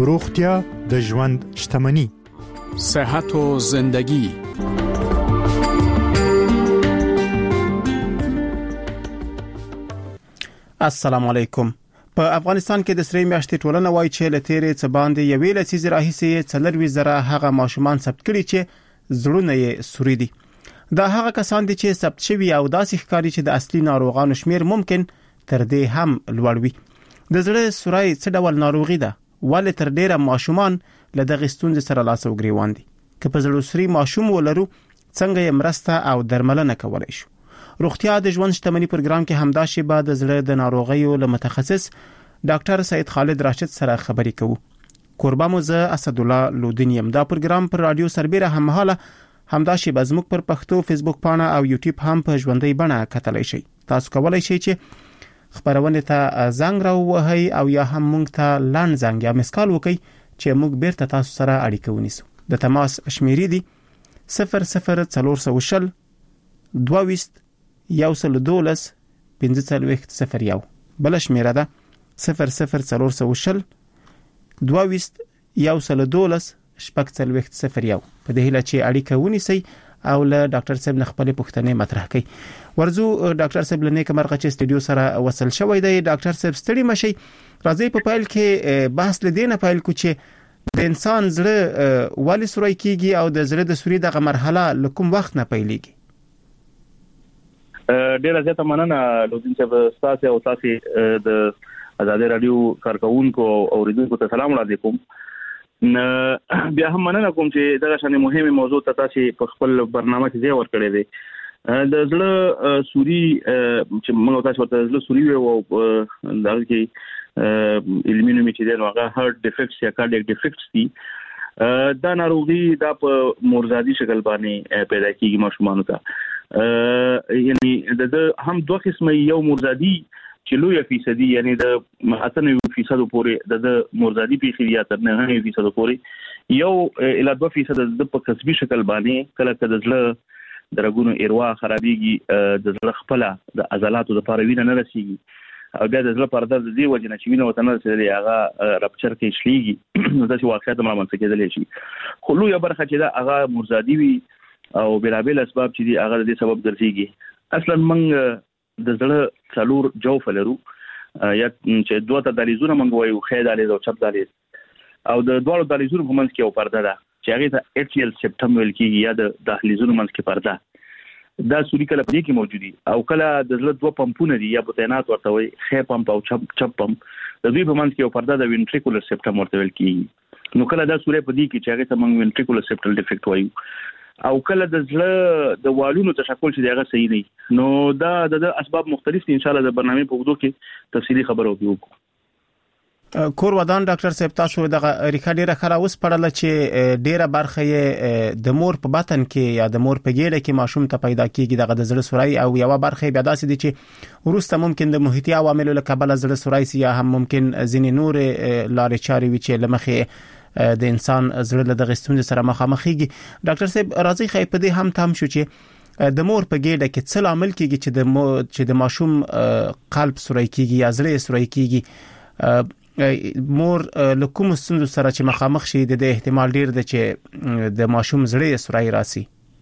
روغتیا د ژوند شتمني. صحت و زندگی. السلام علیکم. په افغانستان کې د سری میاشتې ټولنه وایي چې له تیرې څه باندې یوې لسیزې راهیسې 4,000 هغه ماشومان ثبت کړي چې زړونه یې سوري دي. دا هغه کسان دي چې ثبت شوي او داسې ښکاري چې د اصلي ناروغانو شمیر ممکن تر دې هم لوړ وي. د زړه سوري څه ډول ناروغي ده؟ ولې تر ډیره ماشومان له دغې ستونزې سره لاس او ګریوان دي؟ که په زړه سوري ماشوم ولرو څنګه یې مرسته او درملنه کولای شو؟ روغتیا د ژوند شتمني پروګرام کې همدا شیبه د زړه د ناروغیو له متخصص ډاکټر سید خالد راشد سره خبرې کوو. قربان مو زه اسد الله لودین یم. دا پروګرام پر رادیو سربېره هم مهاله همدا شیبه زموږ پر پښتو فیسبوک پاڼه او یوټیوب هم په ژوندۍ بڼه کتلای شئ. تاسو کولای شئ چې خبرونه ته زنګ راووهئ او یا هم موږ ته لاند زنګ یا مسکال وکئ چې موږ بیرته تاسو سره اړیکه ونیسو. د تماس شمیرې دي 00420 22 112 1501. بل شمیره ده 00420 22 112 1501. په دې هیله چې اړیکه ونیسئ او له ډاکټر صاحب خپل پوښتنې مطرح کړي. ورزو ډاکټر صاحب لنه کومه چې استودیو سره وصل شوی دی. ډاکټر صاحب ستړي مشي. راځي په پایل کې بحث لدینه پایل کو چې د انسان زړه والی سوري کیږي او د زړه د سوري دغه مرحله لکم وخت نه پیلېږي. ډیره زیاته مننه لودین صاحب تاسو او تاسو د آزاد رادیو کارکونکو او اوریدونکو ته سلام علیکم. بیا هم مننه کوم چې دغه شانې مهمه موضوع ته تاسو په خپل برنامه کې ځای ورکړی دی. د زړه سوري چې موږ تاسو ورته زړه سوري او دغه کې علمي نوم چې دی هغه هارت ډیفیکټس یا کارډیاک ډیفیکټس دي. دا ناروغي دا په مورزادي شکل باندې پیدا کیږي ماشومانو ته. یعنی د هم دوه قسمه، یو مورزادي چې لوی فیصدي یعنی د 98% پورې د مورزادي پیخي یا تر 9% پورې، یو اله 2% د په کسبي شکل باندې کله کله د زړه درګونو ایروا خرابېږي، د زړه خپل د عضلاتو لپاره وینه نه رسیږي او بیا د زړه پرده د دې وجه نه چې وینه وته نه رسیږي هغه رپچر کې شلېږي. نو دا چې واقعیت معلومات کېدلی شي. خو لوی برخه چې دا هغه مورزادي وي او بلابل اسباب چې دي هغه د دې سبب ګرځيږي. اصلا موږ د زړه څلور جوف لرو یا چې دوه ته دالیزونه موږ وایو، خې دالیز او چپ دالیز، او د دوه دالیزونو په منځ کې یو پرده ده چې هغه ته اټریل سپټم ویل کېږي یا د داخليزونو منځ کې پرده. دا سوري کله په دې کې موجودي او کله د زړه دوه پمپونه دي یا بوتینات ورته وایي، خې پمپ او چپ پمپ، د دوی په منځ کې یو پرده د وینټریکولر سپټم ورته ویل کېږي. نو کله دا سوري په دې کې چې هغه ته موږ وینټریکولر سپټل ډیفیکټ وایو او کله د زړه د والونو تشکل چې دغه صحیح نه. نو دا د اسباب مختلف دي. ان شاء الله د برنامه په وګړو کې تفصیلی خبرو وکړو. کور ودان ډاکټر صاحب تاسو دغه ریکارډ راخره اوس پړل چې ډیره برخه یې د مور په بطن کې یا د مور په ګیډه کې ماشوم ته پیدا کیږي دغه د زړه سوري، او یو برخه بیا داسې دي چې ورسته ممکن د محیطي عواملو له کبله زړه سوري یا هم ممکن ځینې نور لارې چارې وي چې لمخې د انسان زړه له دغه ستونزې سره مخامخېږي. ډاکټر صاحب راځي خې په دې هم تام شو چې د مور په ګیډه کې څه عامل کیږي چې د ماشوم قلب سوري کیږي یا زړه سوري کیږي. مور له کوم ستونزو سره چې مخامخ شي د احتمال ډیر دی چې د ماشوم زړه سوري راسي؟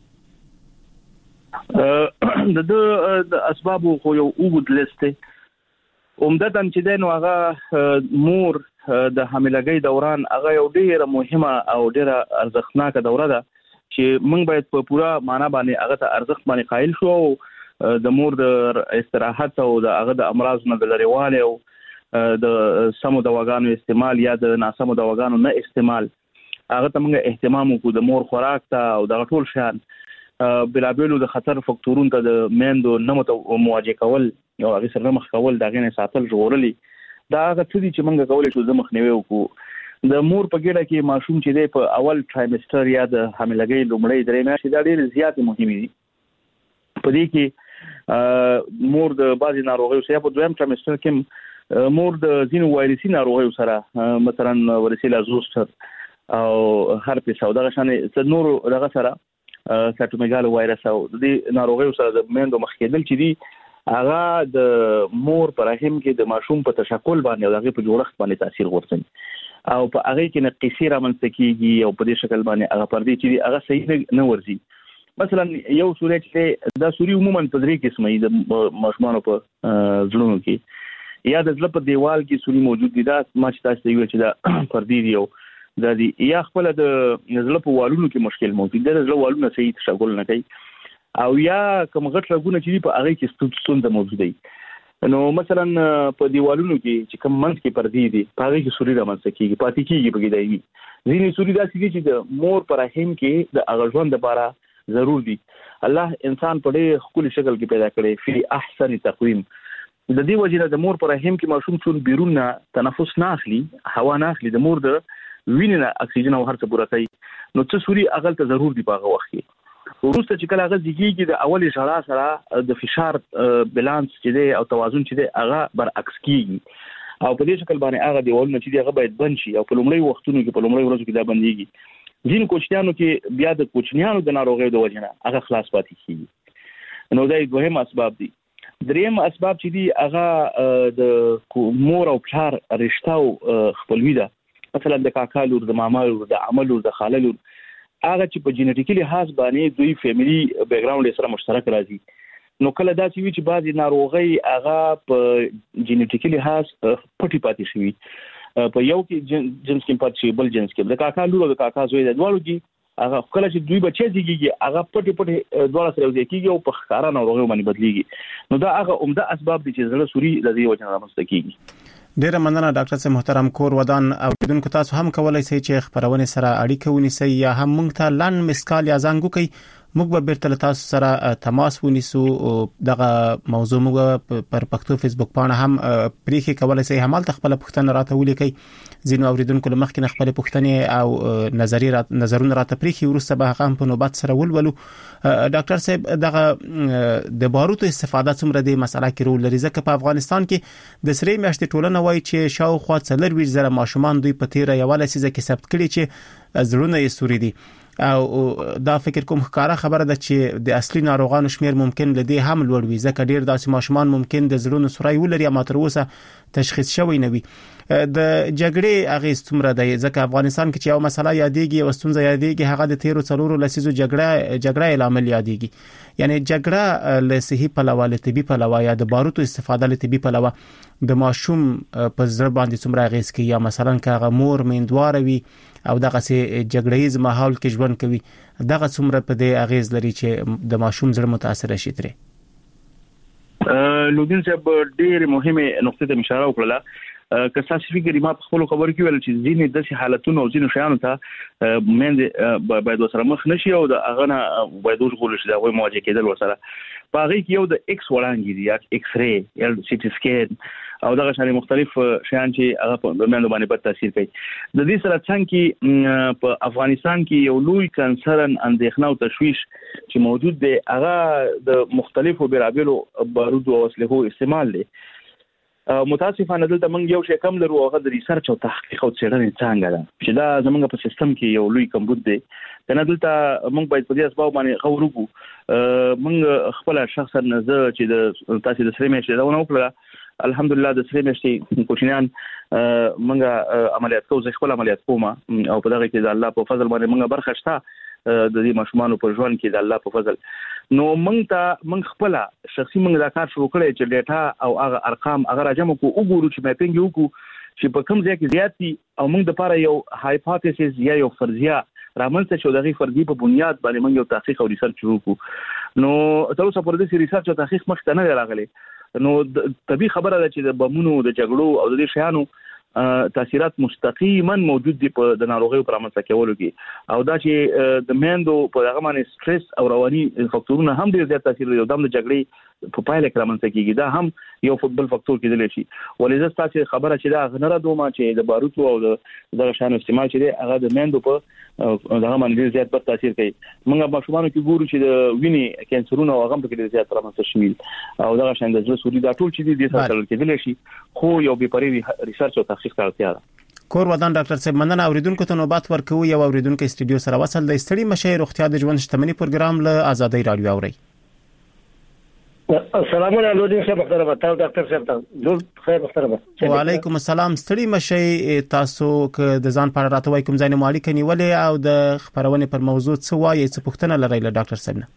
د اسباب خو یو اوږد لیست دی. عمدتاً چې دی نو هغه مور د حاملګۍ دوران هغه یو ډیره مهمه او ډیره ارزښتناکه دوره ده چې موږ باید په پوره معنا باندې هغه ته ارزښت باندې قایل شو. د مور د استراحت او د هغه د امراض نه د لريواله او د سمو دواګانو استعمال یا د ناسمو دواګانو نه استعمال هغه ته موږ اهتمام وکړو. د مور خوراک ته او د ټول شان بلابلو د خطر فکتورونو ته د میندو نه مواجه کول او هغه سره مخ کول دا غنه ساتل ژغورلي. دا هغه څه دي چې موږ کولای شو د مخنیوي وکړو. د مور په ګډه کې ماشوم چې دی په اول ټرایمستر یا د حاملګۍ لومړۍ درې میاشتې دا ډېر زیات مهمه دي. په دې کې مور د بعضي ناروغیو سره په دویم ټرایمستر کې مور د ځینو وایرسي ناروغیو سره مثلا ورسیلا زوستر او هرپس او دغه شانې نور دغه سره سټومېګال وایرس او د ناروغیو سره د میندو مخ کېدل چې دي هغه د مور پر رحم کې د ماشوم په تشکل باندې او هغه په جوړښت باندې تاثیر غورځوي. او په هغه کې نه قصې رامنځته کیږي او په دې شکل باندې هغه پردي چې هغه صحیح نه ورځي. مثلا یو سوري چې دا سوري عموما په درې قسمه د ماشومان په ځلونو کې یا د ځل په دیوال کې سوري موجود دي. دا ما چې تاسو ویل چې دا پردي دی او دا دی یا خپل د ځل په والونو کې مشکل موجود دی. د ځل والونه صحیح تشکل نه کوي او یا کوم غټ رګونه چې په هغه کې ستونزه موجود دي. نو مثلا په دیوالونو کې چې کوم منځ کې پردي دي په هغه کې سوري رامنځته کیږي پاتې کیږي په کې دی. ځینې سوري داسې دي چې د مور پر رحم کې د هغه ژوند لپاره ضرور دي. الله انسان په ډېر ښکلي شکل کې پیدا کړی فی احسن تقویم. د دې وجه د مور پر رحم کې ماشوم څون بیرون نه تنفس نه اخلي هوا نه اخلي د مور د وینې نه اکسیجن او هر څه پوره کوي. نو څه سوري اغل ته ضرور دی په هغه وخت کې. وروسته چې کله هغه ځکیږي د اول اشاره سره د فشار بالانس چې دی او توازن چې دی هغه برعکس کیږي او په دې شکل باندې هغه دیوالونه چې دی هغه باید بند شي او په لومړی وختونو کې په لومړی ورځو کې دا بنديږي. ځینې کوچنیانو کې بیا د کوچنیانو د ناروغۍ د وجه نه هغه خلاص پاتې کیږي. نو دا دوهم اسباب دي. دریم اسباب چې دي هغه د مور او پلار رشتہ خپلوي ده. مثلا د کاکا لور د ماما لور د عمل لور د خاله لور هغه چې په جینټیکي لحاظ باندې دوی فیملی بیک گراوند سره مشترک راځي. نو کله دا چې وی چې بعضی ناروغي هغه په جینټیکي لحاظ پټي پاتې شي په یو کې جنس کې پاتې شي بل جنس کې د کاکا لور او د کاکا زوی د دوالو کې هغه کله چې دوی بچي دیږي هغه پټي دواړه سره وځي کیږي او په ښکارا ناروغي باندې بدليږي. نو دا هغه عمده اسباب دي چې زړه سوري د دې وجه رامنځته کیږي. ډیره مننه ډاکټر صاحب محترم. کور ودان اوریدونکو تاسو هم کولای شئ چې خبرونه سره اړیکه ونیسئ یا هم موږ ته لاند مسکال یا زنګ وکړئ. موږ به بیرته تاسو سره تماس ونیسو. دغه موضوع موږ پر پښتو فیسبوک باندې هم پریخي کولای شئ همال خپل پوښتنه راته ولیکئ. ځینو اوریدونکو لمخکې خپل پوښتنې او نظرونه راته پریخي ورسته به هغه په نوبت سره ولولو. ډاکټر صاحب دغه د باروتو استفاده څومره د مسله کې رول لري؟ ځکه په افغانستان کې د سری میاشتې ټولنه وایي چې شاوخوا 40,000 ماشومان دوی په تیره یو لسیزه کې ثبت کړي چې زړونه یې سوري دي او دا فکر کوم ښکارا خبره ده چې د اصلي ناروغانو شمیر ممکن لدی هم لوړ وي ځکه ډیر داسې ماشومان ممکن د زړونو سوري ولري اما تر اوسه تشخیص شوی نه وي. د جګړې اغیز څومره دی؟ ځکه افغانستان کې چې یو مسله یادېږي او ستونزه یادېږي هغه د 13 لسیزو جګړه لامل یادېږي. یعنی جګړه له صحي پلوه له طبي پلوه یا د باروتو استفاده له طبي پلوه د ماشوم په زړه باندې څومره اغیز کوي یا مثلا که مور میندواره وي او دغه سي جګړهیز ماحول کې ژوند کوي دغه څومره په دې اغیز لري چې د ماشوم زړه متاثر شي ترې؟ لودین صاحب ډېر مهمه نقطه ته اشاره وکړه. که تاسو فکر ما په خپل خبرو کې ویل چې ځینې د حالتونو او ځینې شیانو ته مند باید وسره مخ نشي او د اغه باید وګورل شي دا وایي مواجهه کېدل وسره. په هغه کې یو د ایکس وړاندې دي یا ایکس ری یا سی ټي سکین او دغه شان مختلف شیان چې هغه په مند باندې بد تاثیر کوي. د دې سره څنګه په افغانستان کې یو لوی کنسرن اندېښنه او تشویش چې موجود دی هغه د مختلفو بیرابلو بارودو او اسلحو استعمال دی. متاسفانه دلته موږ یو شی کم لرو هغه د ریسرچ او تحقیق او څېړنې څنګه ده چې دا زموږ په سیستم کې یو لوی کمبود دی. کنه دلته موږ باید په دې اسباب باندې غور وکړو. موږ خپل شخصا زه چې د تاسو د سری میاشتې دا ونه وکړه الحمدلله د سری میاشتې کوچنیان موږ عملیات کوو. زه خپل عملیات کوم او په دغه کې د الله په فضل باندې موږ برخه شته د دې ماشومان په ژوند کې د الله په فضل. نو موږ خپل شخصي موږ دا کار شروع کړی چې ډیټا او هغه ارقام هغه راجم کو وګورو چې میپینګ وکړو چې په کوم ځای کې زیات دي او موږ د لپاره یو هایپوتیسس یا یو فرضیه رامنځته شو دغه فرضیه په بنیاد باندې موږ یو تحقیق او ریسرچ شروع کړو. نو تر اوسه پورې د ریسرچ او تحقیق مخ ته نه راغلی. نو طبي خبره ده چې د بمونو د جګړو او د دې شیانو تاثیرات مستقیما موجود دي په د ناروغیو پر رامنځته کولو کې او دا چې د میندو په هغه باندې سټرس او رواني فاکتورونه هم ډیر زیات تاثیر لري. د جګړې په پایله کې رامنځته کیږي دا هم یو فوتبال فاکتور کېدلی شي. ولې تاسو خبره چې دا غنره دومره چې د باروتو او د شانو استعمال چې هغه د میندو په دغه باندې زیات بد تاثیر کوي. موږ په ماشومانو کې ګورو چې د وینې کانسرونو او هغه په کې زیات رامنځته شوي او دغه شان د زړه سوري دا ټول چې دي د سره کېدلی شي خو یو به پرې ریسرچ او تحقیق ته اړتیا ده. کور ودان ډاکټر صاحب مننه. اوریدونکو ته نوبت ورکوي یو اوریدونکو استودیو سره وصل د استړي مشه روغتیا د ژوند شتمنۍ پروګرام له آزادۍ رادیو اوري. السلام علیکم محترم ډاکټر صاحب ټول خیر محترم. وعلیکم السلام. ستړي مشي تاسو ک د ځان په اړه راته کوم ځای مالک نیولې او د خبرونه پر موضوع څه وایي څه پوښتنه لري له ډاکټر صاحب نه؟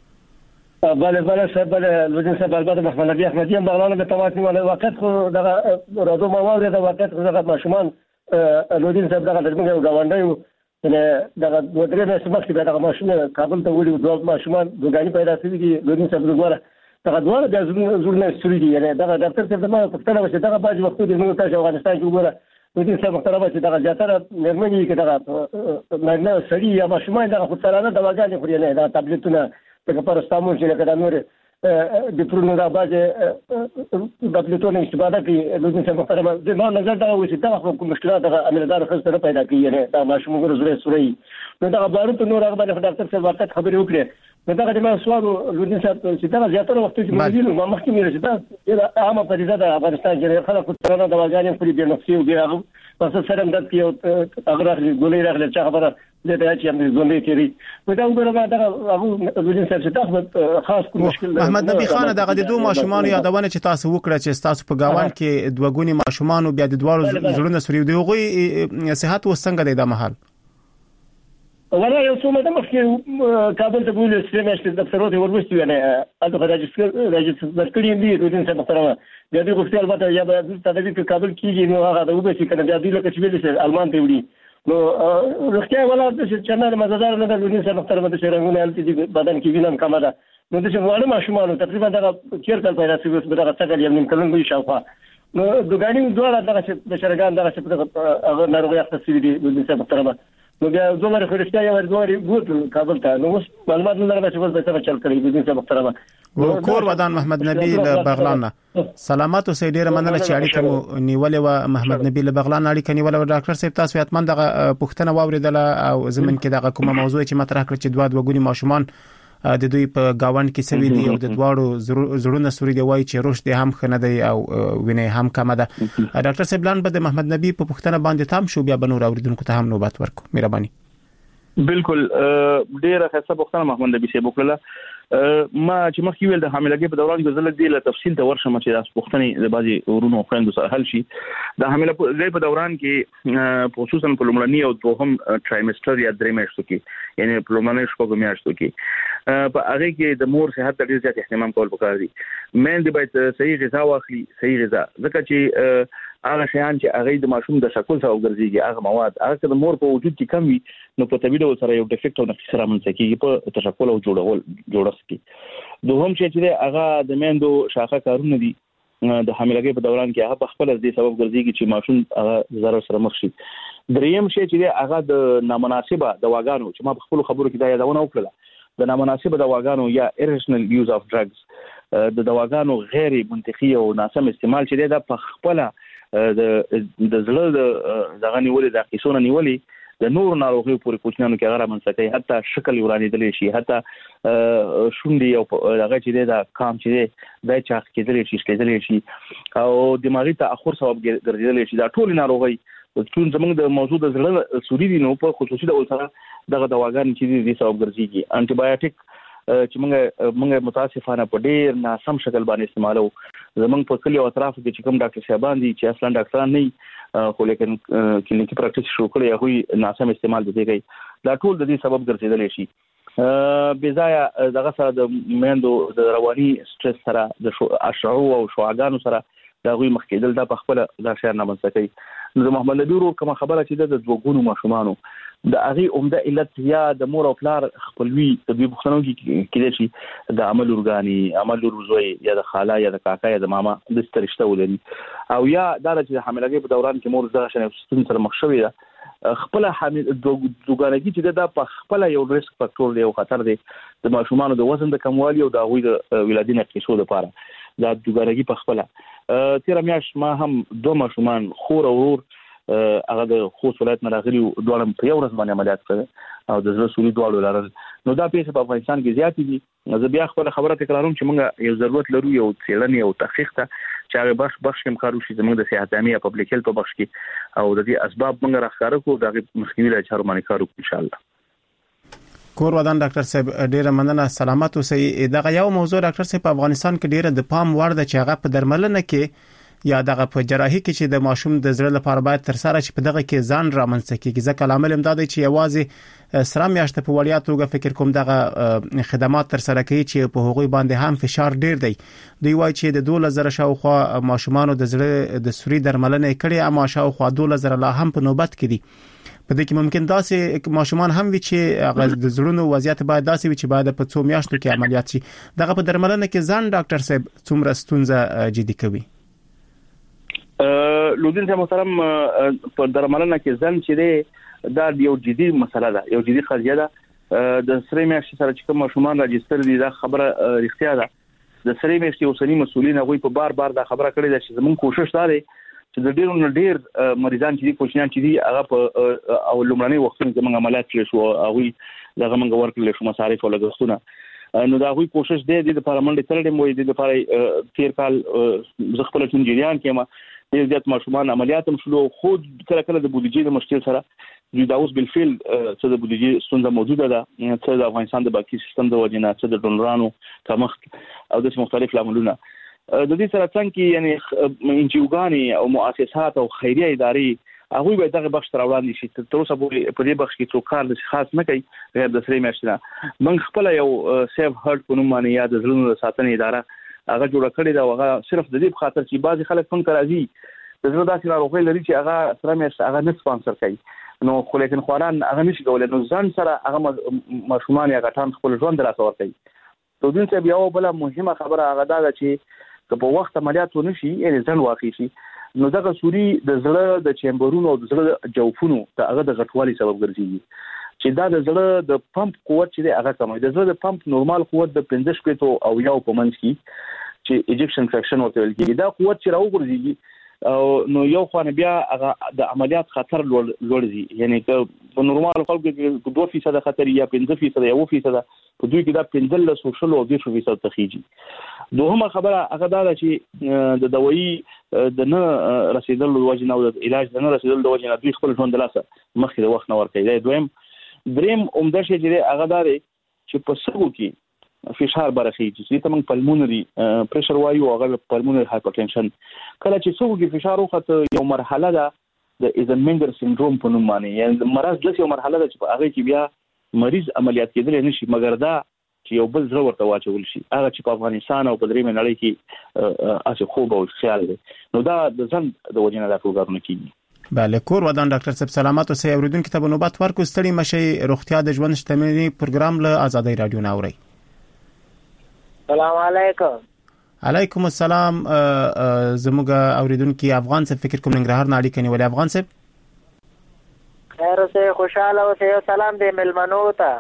بله صاحب لوجین صاحب البته محمد نبی احمدی هم بغلان به تماس نیولې وخت خو دغه راډیو مواورې د وخت دغه ماشومان لوجین صاحب دغه درمنګ غونډایو نه دغه دوه درې سمخ دغه ماشومان کابل ته وړي دوه ماشومان دوګانی پیدا شوي دي لوجین صاحب دغه دغه د زړه سوري دي یعنی دغه ډاکټر صاحب ما پښتنه وشه دغه باج وختو د موږ ته افغانستان کې وګوره لوجین صاحب محترم چې دغه جاتره نرمنی کې دغه نه سړي یا ماشومان دغه خطرانه دواګانې خوري نه دا ټابلیټونه دغه پرستامول چې لکه د نور د پرونو د باج د پلیټونو استفاده کوي لوجین صاحب محترم د ما نظر دغه وشه دغه کوم مشکلات دغه عملدار خسته پیدا کوي یعنی دا ماشومان زړه سوري نو دغه بارو نور هغه باندې ډاکټر صاحب وخت خبرې وکړي دغه د ما سوال لوجین صاحب چې دا زیاتره وخت چې موږ وینو ما مخکې مې رسېدا دا عامه پدیده د افغانستان کې خلک ترانه د واګانې پرې د نفسي او بیا پس سره هم د کیو هغه غولې راغله چې خبره دې چې هم زولې کړي نو دا وګوره دا لوجین صاحب چې دا خاص کوم مشکل محمد نبی خان دغه د دوه ماشومان یادونه چې تاسو وکړه چې تاسو په گاوان کې دوه ګونی ماشومان او بیا د دوه زړونه سوري دی غوي صحت وسنګ دی د محل ولا یو څو مده مخکې کابل ته بوله سیمه چې د دفترونو وروستي نه اته راجستر کړی دی لوجین صاحب محترم د دې غوښتل البته یا به تدوی په کابل کې نو هغه د وبې چې کنه د دې لکه چې ویل شي المان ته وړي نو رښتیا ولا چې چنار مزدار نه د لوجین صاحب محترم د شرنګونه الټي بدن کې وینم کمه ده نو د څه وړه ماشومان تقریبا دا چیرته پیدا شوی په دغه څنګه یم کلن وي شاوخوا نو دوګانی دوه دغه د شرګان دغه څه هغه ناروغي اخته دي لوجین صاحب محترم نو بیا دومره خرشتیا یو ورغوري ګوت کابل ته نو اوس معلومات لرم چې اوس به څه چل کړی لوجین صاحب محترم کور ودان محمد نبی له بغلان سلامات او سیډیر مننه چې اړیکه مو نیولې و محمد نبی له بغلان اړیکه نیولې و ډاکټر صاحب تاسو یاتمن دغه پښتنه واوریدله او زمين کې دغه کومه موضوع چې مطرح کړ چې دوه غونی ماشومان د دوی په گاوند کې سوي دي او د دواړو زړونه سوري دی وای چې روش دي هم خنه دی او وینې هم کم ده ډاکټر صاحب لان به د محمد نبی په پښتنه باندې تام شو بیا بنور اوریدونکو ته هم نوبت ورکو مهرباني بالکل ډیره ښه پښتنه محمد نبی صاحب وکړه ما چې مخکې ویل د حاملګۍ په دوران کې زله دی له تفصیل ته ورشم چې تاسو پښتني د بازي ورونو خويندو سره حل شي د حاملګۍ په دوران کې خصوصا په لومړني او دوهم ټرایمستر یا درې میاشتو کې یعنی په لومړني شپږ میاشتو کې په هغه کې د مور صحت ته ډیر زیات اهتمام کول پکار دي مېن دی باید صحیح غذا واخلي صحیح غذا ځکه چې هغه شیان چې هغه د ماشوم د شکل سره ګرځيږي هغه مواد هغه د مور په وجود کې کم وي نو په طبيعي ډول سره یو ډیفیکټ او نقص رامنځته کیږي په تشکل او جوړښت کې دوهم چې هغه د میندو شاخه کارونه دي د حاملګۍ په دوران کې هغه خپل د سبب ګرځيږي چې ماشوم هغه ضرر سره مخ شي دریم شی چې هغه د نامناسبه دواګانو چې ما په خپل خبرو کې دا یادونه وکړه د نامناسبه دواګانو یا irrational use of drugs د دواګانو غیر منطقي او ناسم استعمال چې دا په خپل د زړه دغه نیولې د قیسونه نیولې د نور ناروغي پورې کوچنانو کې هغه منځکې حتی شکل ورانېدل شي حتی شونډي او هغه چې دا کام چې دا چاق کېدل شي کېدل شي او دماغي تاخر سبب ګرځیدل شي دا ټول ناروغي چې زموږ د موضوع د زړه سوري دي نو په خصوصي ډول سره دغه دواګان چې دي سبب ګرځيږي انټي بایوټیک چې موږ متاسفانه په ډیر ناسم شکل باندې استعمالو زمونږ په کلی او اطراف کې چې کوم ډاکټر صاحبان دي چې اصلا ډاکټران نه خو لیکن کلینیکي پریکټیس شروع کړي هغه ناسم استعمال دي کوي دا ټول د دې سبب ګرځیدل شي بځای دغه سره د میندو د رواني سټرس سره د اشعو او شواګانو سره دا غوي مخکېدل دا په خپل دا شعر نه منځکې نو محمد نبی ورو کوم خبره چې د دوګونو ماشومانو د هغه عمده علت یا د مور او پلار خپلوي د دوی بخښنو کې کېدای شي د عمل اورګاني عمل روزوي یا د خاله یا د کاکا یا د ماما د سترشته ولري او یا دا چې حاملګۍ په دوران کې مور زغه شنه ستون سره مخ شوی ده خپل حامل دوګانګي چې دا په خپل یو ریسک فاکټور دی او خطر دی د ماشومانو د وزن د کموالي او د غوي د ولادت نقصو لپاره دا دوګانګي په خپل تیر میاش ما هم دوه ماشومان خور او ورور هغه د خوست ولایت نه راغلي دوه په یو ورځ باندې عملیات کړ او د زړه سوري دوه لرل نو دا پیسې په افغانستان کې زیات دي زه بیا خپل خبره تکراروم چې موږ یو ضرورت لرو یو څېړنې او تحقیق ته چې هغه بخش کې کارو شي زموږ د صحت عامه پبلک هیلث په بخش کې او د دې اسباب موږ راخاره کو د مخنیوي لپاره چارو باندې کارو ان شاء الله کور ودان ډاکټر صاحب ډیره مننه سلامت اوسئ. دغه یو موضوع ډاکټر صاحب په افغانستان کې ډیره د پام وړ ده چې هغه په درملنه کې یا دغه په جراحي کې چې د ماشوم د زړه لپاره باید تر سره چې په دغه کې ځان رامنځته کیږي. ځکه لامل هم دا دی چې یوازې سره میاشته په وړیا توګه فکر کوم دغه خدمات تر سره کوي چې په هغوی باندې هم فشار ډیر دی. دوی وایي چې د 2000 شاوخوا ماشومان د زړه د سوري درملنه کړي اما شاوخوا 2000 لا هم په نوبت کې دي. په دې کې ممکن داسې ماشومان هم وي چې هغه د زړونو وضعیت باید داسې وي چې باید په 2 میاشتو کې عملیات شي. دغه په درملنه کې ځان ډاکټر صاحب څومره ستونزه جدي کوي؟ لودین ته محترم په درملنه کې ځان چې دی دا یو جدي مسله ده، یو جدي قضیه ده. د سره میاشتې سره چې کوم ماشومان راجستر دي دا خبره رښتیا ده. د سره میاشتې اوسنی مسؤلین هغه په بار دا خبره کړې ده چې زموږ کوشش دا دی چې د ډیر مریضان چې دي کوچنیان چې دي هغه په او لومړنۍ وختونو کې موږ عملیات کړی شو، هغه دغه موږ ورکړل شو مصارف او لګښتونه. نو دا غوي کوشش دی د لپاره منډه ترډم وي د لپاره تیر کال زه خپل ټیم جریان کې ډیر زیات ماشومان عملیات هم شلو. خو کله د بودیجې د مشکل سره د اوس بالفعل څه د بودیجې ستونزه موجوده ده، څه د افغانستان د بانکي سیستم د وجنه، څه د ډونرانو کمښت او د مختلف لاملونه. د دې سره څنګه یعنی انجیوګانی او مؤسسات او خیریه ادارې هغه به دغه بخش تر وړاندې شي. تر اوسه په دې بخش کې څوک کار د خاص نه کوي غیر د سری میاشتې. من خپل یو سیف هارت په نوم باندې یاد زړونو ساتنې اداره هغه جوړ کړی دا، هغه صرف د دې په خاطر چې بعضي خلک څنګه راځي د زړه داسې ناروغي لري چې هغه سره میاشتې هغه نه سپانسر کوي، نو خو لیکن خواران هغه نشي کولای نو ځان سره هغه ماشومان یا غټان خپل ژوند راسور کوي. نو دین څه بیا بل مهمه خبره هغه دا چې په وخت عملیات ونشي یعنی ځن واقع شي نو دغه سوري د زړه د چیمبرونو او د زړه جوفونو ته هغه د غټوالي سبب ګرځي چې دا د زړه د پمپ قوت چې هغه کموي. د زړه د پمپ نورمال قوت د 15 شپږ او یو په منځ کې چې ایجکشن فریکشن ورته ویل کېږي. دا قوت چې راوګرځي او نو یو خو بیا هغه د عملیات خطر لوړ ځي، یعنی په نورمال خلکو کې 2% خطر یا 5% یا 1% په دوی کې دا 15 سوشل او 2% تخیجي. دوهمه خبره هغه دا چې د دوايي د نه رسیدل د وجه نه او د علاج د نه رسیدل د وجه نه دوی خپل ژوند لاسه مخکې د وخت نه ورکوي. دا دریم عمده شی چې هغه دا دی چې په سږو کې فشار برخیږي چې ته موږ پلمونري پریشر وایو هغه پلمونري هایپرټنشن. کله چې سږو کې فشار وخت یو مرحله ده د ایزنمنګر سینډروم په نوم باندې، یعنی مرض د یو مرحله ده چې په هغه کې بیا مریض عملیات کېدل نشي مګر دا چې یو بل زړه ورته واچول شي. هغه چې په افغانستان او په درېمه نړۍ کې اسه خوب او خیال دی نو دا د ځن د وجنه د پروګرام کېږي. بله کور ودان ډاکټر صاحب سلامات اوسئ. اوریدونکو ته نوبت ورکو ستړي مشي روغتیا د ژوند شتمنۍ پروګرام له آزادۍ رادیو ناوري. السلام علیکم. علیکم السلام. زموږ اوریدونکو افغان صاحب فکر کوم ننګرهار نه اړیکه نیولې. افغان صاحب خیر اوسئ، خوشاله اوسئ. سلام دې ملمنو ته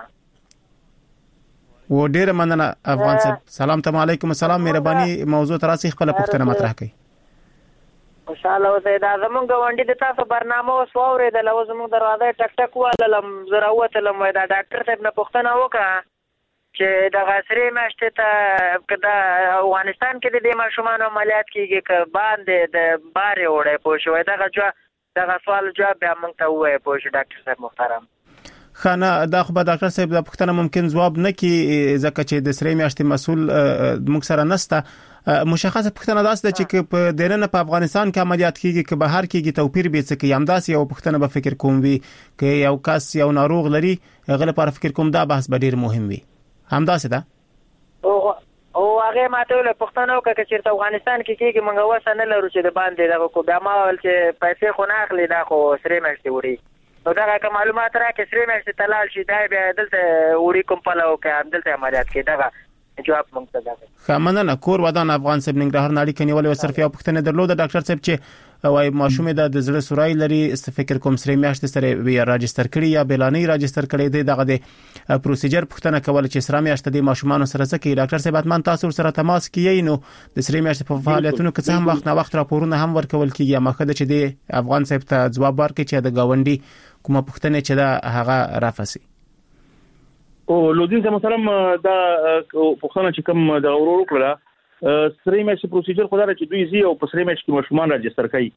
و ډیر مننه افغان صاحب. سلام علیکم. السلام مهرباني موضوع تراسي خپل پوښتنه مطرح کړئ. خوشاله اوسئ. دا زمونږ غونډې د تاسو برنامه اوس واورېدل او زمونږ دروازه ټک ټک والم زراوتلم وای دا ډاکټر صاحب نه پوښتنه وکړه چې د غسرې میاشتې ته کدا افغانستان کې د دې ماشومان عملیات کیږي ک باندې د بارې وړي پوه شو. دغه سوال جواب بیا موږ ته وایي پوه شو ډاکټر صاحب محترم. خانه دا خو به ډاکټر صاحب د پوښتنه ممکن جواب نه کی ځکه چې د سری میاشتې مسول موږ سره نسته. مشخصه پوښتنه داسې ده چې په دننه په افغانستان کې عملیات کیږي که بهر کیږي توپیر به څه کې همداسې یو پوښتنه به فکر کوم وي که یو کس یو ناروغ لري هغه لپاره فکر کوم دا بحث به ډیر مهم وي همداسې ده. او هغه ماته له پښتنو کې چې افغانستان کې کېږي موږ وسه نه لرو چې د باندې دغه کو بیا ما ول چې پیسې خو نه اخلي دا خو سری میاشتې وړي نو دا که معلومات راکې سری میاشتې تلال شي دا بیا دلته وړي کوم پلو کې دلته عملیات کې دغه جواب مونږ ته ده. خامنه کور ودان افغان صاحب ننګرهار نړۍ کې نیولې و صرف یو پښتنه درلود ډاکټر صاحب چې وای ماشوم د زړه سورای لري فکر کوم سری میاشتې سره وی راجستر کړی یا بلانې راجستر کړی دی دغه د پروسیجر پښتنه کول چې سره میاشتې د ماشومان سره څه ډاکټر صاحب اتمن تاسو سره تماس کیي نو د سری میاشتې په فعالیتونو کې څه هم وخت نه وخت راپورونه هم ورکول کیږي مخه چې د افغان صاحب ته جواب ورکړي چې د گاونډي کومه پښتنه چې دا هغه رافسي. او لودین ته محترم دا پښتنه چې کوم د اورور کړه سری میاشتې پروسیجر خو دا چې دوی زی او په سری میاشتې کې ماشومان راجستر کوي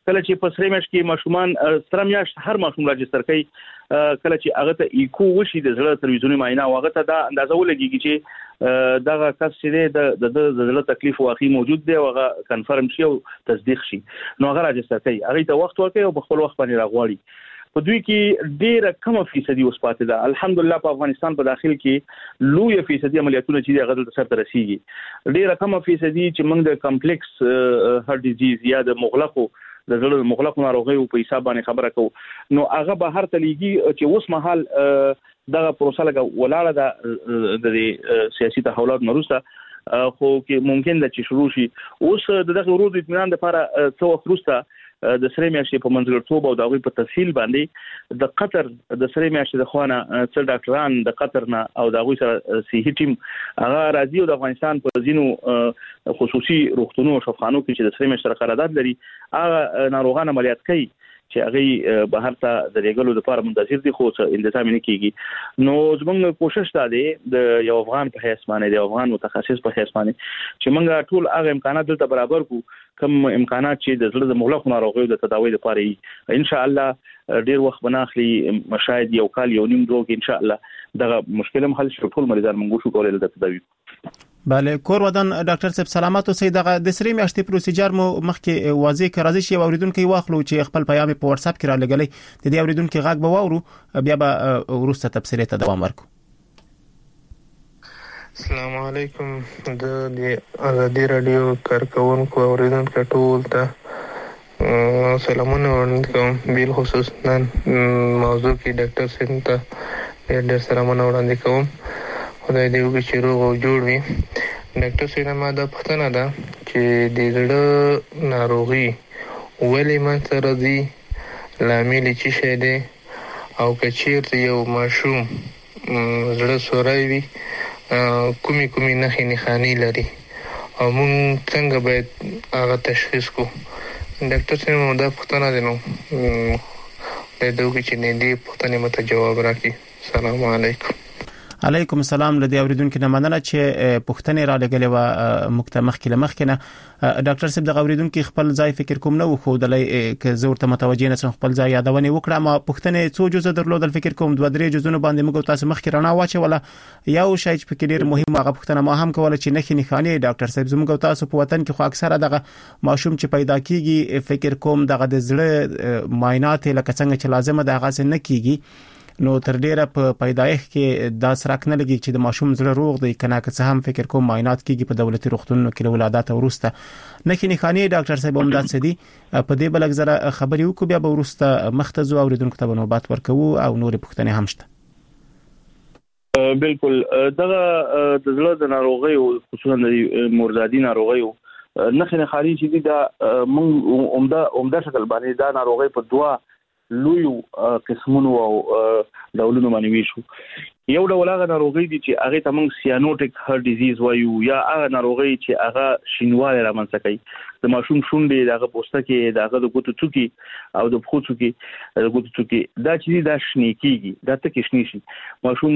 کله چې په سری میاشت کې ماشومان سره میاشت هر ماشوم راجستر کوي کله چې هغه ته ایکو وشي د زړه تلویزیونی معاینه هغه ته دا اندازه ولګي چې دغه کس چې د زړه تکلیف واقعي موجود دی او هغه کنفرم شي او تصدیق شي نو هغه راجستر کوي هغه ته وخت ورکوي او په خپل وخت باندې راغواړي په دوی کې ډیره کم فیصدي اوس پاتې ده الحمدلله په افغانستان په داخل کې لوی فیصدي عملیاتونه چې هغه د سر ته رسیږي ډیره کم فیصدي چې موږ د کمپلیکس هارت ډیزیز یا د مغلقو د زړه مغلقو ناروغیو په حساب باندې خبره کوو نو هغه به هر تلېږي چې اوس مهال دغه پروسه لګه ولاړه د سیاسي تحولات نورسته خو کې ممکن ده چې شروع شي اوس دغه ورود اطمینان لپاره څو وخت وروسته د سری میاشتې په منځګړیتوب او د هغوی په تفصیل باندې د قطر د سری میاشتې د خوانه څو ډاکټران د قطر نه او د هغوی سره صحي ټیم هغه راځي او د افغانستان په ځینو خصوصي روغتونونو او شفاخانو کې چې د سری میاشتې سره قرارداد لري هغه ناروغان عملیات کوي چې هغه بهر ته د لېګلو لپاره منتظر دي خو څه اندزام نه کیږي نو زموږ کوشش دا دی د یو افغان په حیث باندې د افغان متخصص په حیث باندې چې موږ ټول هغه امکانات دلته برابر کو کوم امکانات چې د زړه د مغلقو ناروغیو د تداوی لپاره ان شاء الله ډیر وخت بناخلي مشاهد یو کال یو نیم دوه ان شاء الله دغه مشکل هم حل شي ټول مریضان موږ شو کولای د تداوی بله کور ودان ډاکټر صاحب سلامات اوسئ دغه د سری میاشتې پروسیجر مو مخکې واضح کړی راځي چې اوریدونکو واخلو چې خپل پیغام په واتس اپ کې را لګلې د دې اوریدونکو غږ به واورو بیا به ورسته تفصیلی ته دوام ورکو السلام علیکم د ازادي رادیو کارکونکو اوریدونکو ټول ته سلامونه وړاندې بیل خصوص نن موضوع کې ډاکټر صاحب ته ډېر سلامونه وړاندې کوم خدای دې وکړي چې روغ او جوړ وي ډاکټر صاحب ما دا پوښتنه ده چې د زړه ناروغي ولې منځته راځي لامل یې څه شی دی او که چیرته یو ماشوم زړه سوری وي کومې نښې نښانې لري او موږ څنګه باید هغه تشخیص کو ډاکټر صاحب دا پوښتنه ده نو خدای دې وکړي چې دې پوښتنې مته جواب راکړي سلام علیکم علیکم السلام لدی اوریدونکو نه مننه چې پښتنې را لګلې و مخکې نه ډاکټر صاحب د اوریدونکو خپل ځای فکر کوم نه خو دلې ک زورته متوجه نه خپل ځای یادونه وکړه ما پښتنې څو جزء درلودل فکر کوم 2-3 جزونه باندې موږ تاسو مخکې رانه واچوله یو شای چې فکر ډیر مهم هغه پښتنه ما هم کوله چې نخې نخانه ډاکټر صاحب زموږ تاسو په وطن کې خو اکثره دغه ماشوم چې پیدا کیږي فکر کوم دغه د زړه معاینات لکه څنګه چې لازمه ده هغه نه کیږي نو تر ډیره په پیدایښت کې دا سرک نه لګي چې د ماشوم زړه روغ دی کنه که څه هم فکر کوم معاینات کیږي په دولتي روغتونونو کې ولادت ورسته نخې نخانه ډاکټر صاحب هم داسې دي په دې بلک زره خبري وکړو بیا به ورسته مختزو اوریدونکو ته نوبت ورکو او نور پښتنې هم شته بالکل دغه د زړه د ناروغیو خصوصا د مردادي ناروغیو نخې نخانه چې دي دا موږ عمده شکل باندې دا ناروغي په دوا لویو قسمونو او ډولونو باندې ویشو یو ډول هغه ناروغي دي چې هغه ته موږ سیانوټیک هارت ډیزیز وایو یا هغه ناروغي چې هغه شینواله رامنځته کوي د ماشوم شونډې دغه پوستکي دغه د ګوتو څوکي او د پښو څوکي د ګوتو څوکي دا چې دا شنی کیږي دا ته کې شنی شي ماشوم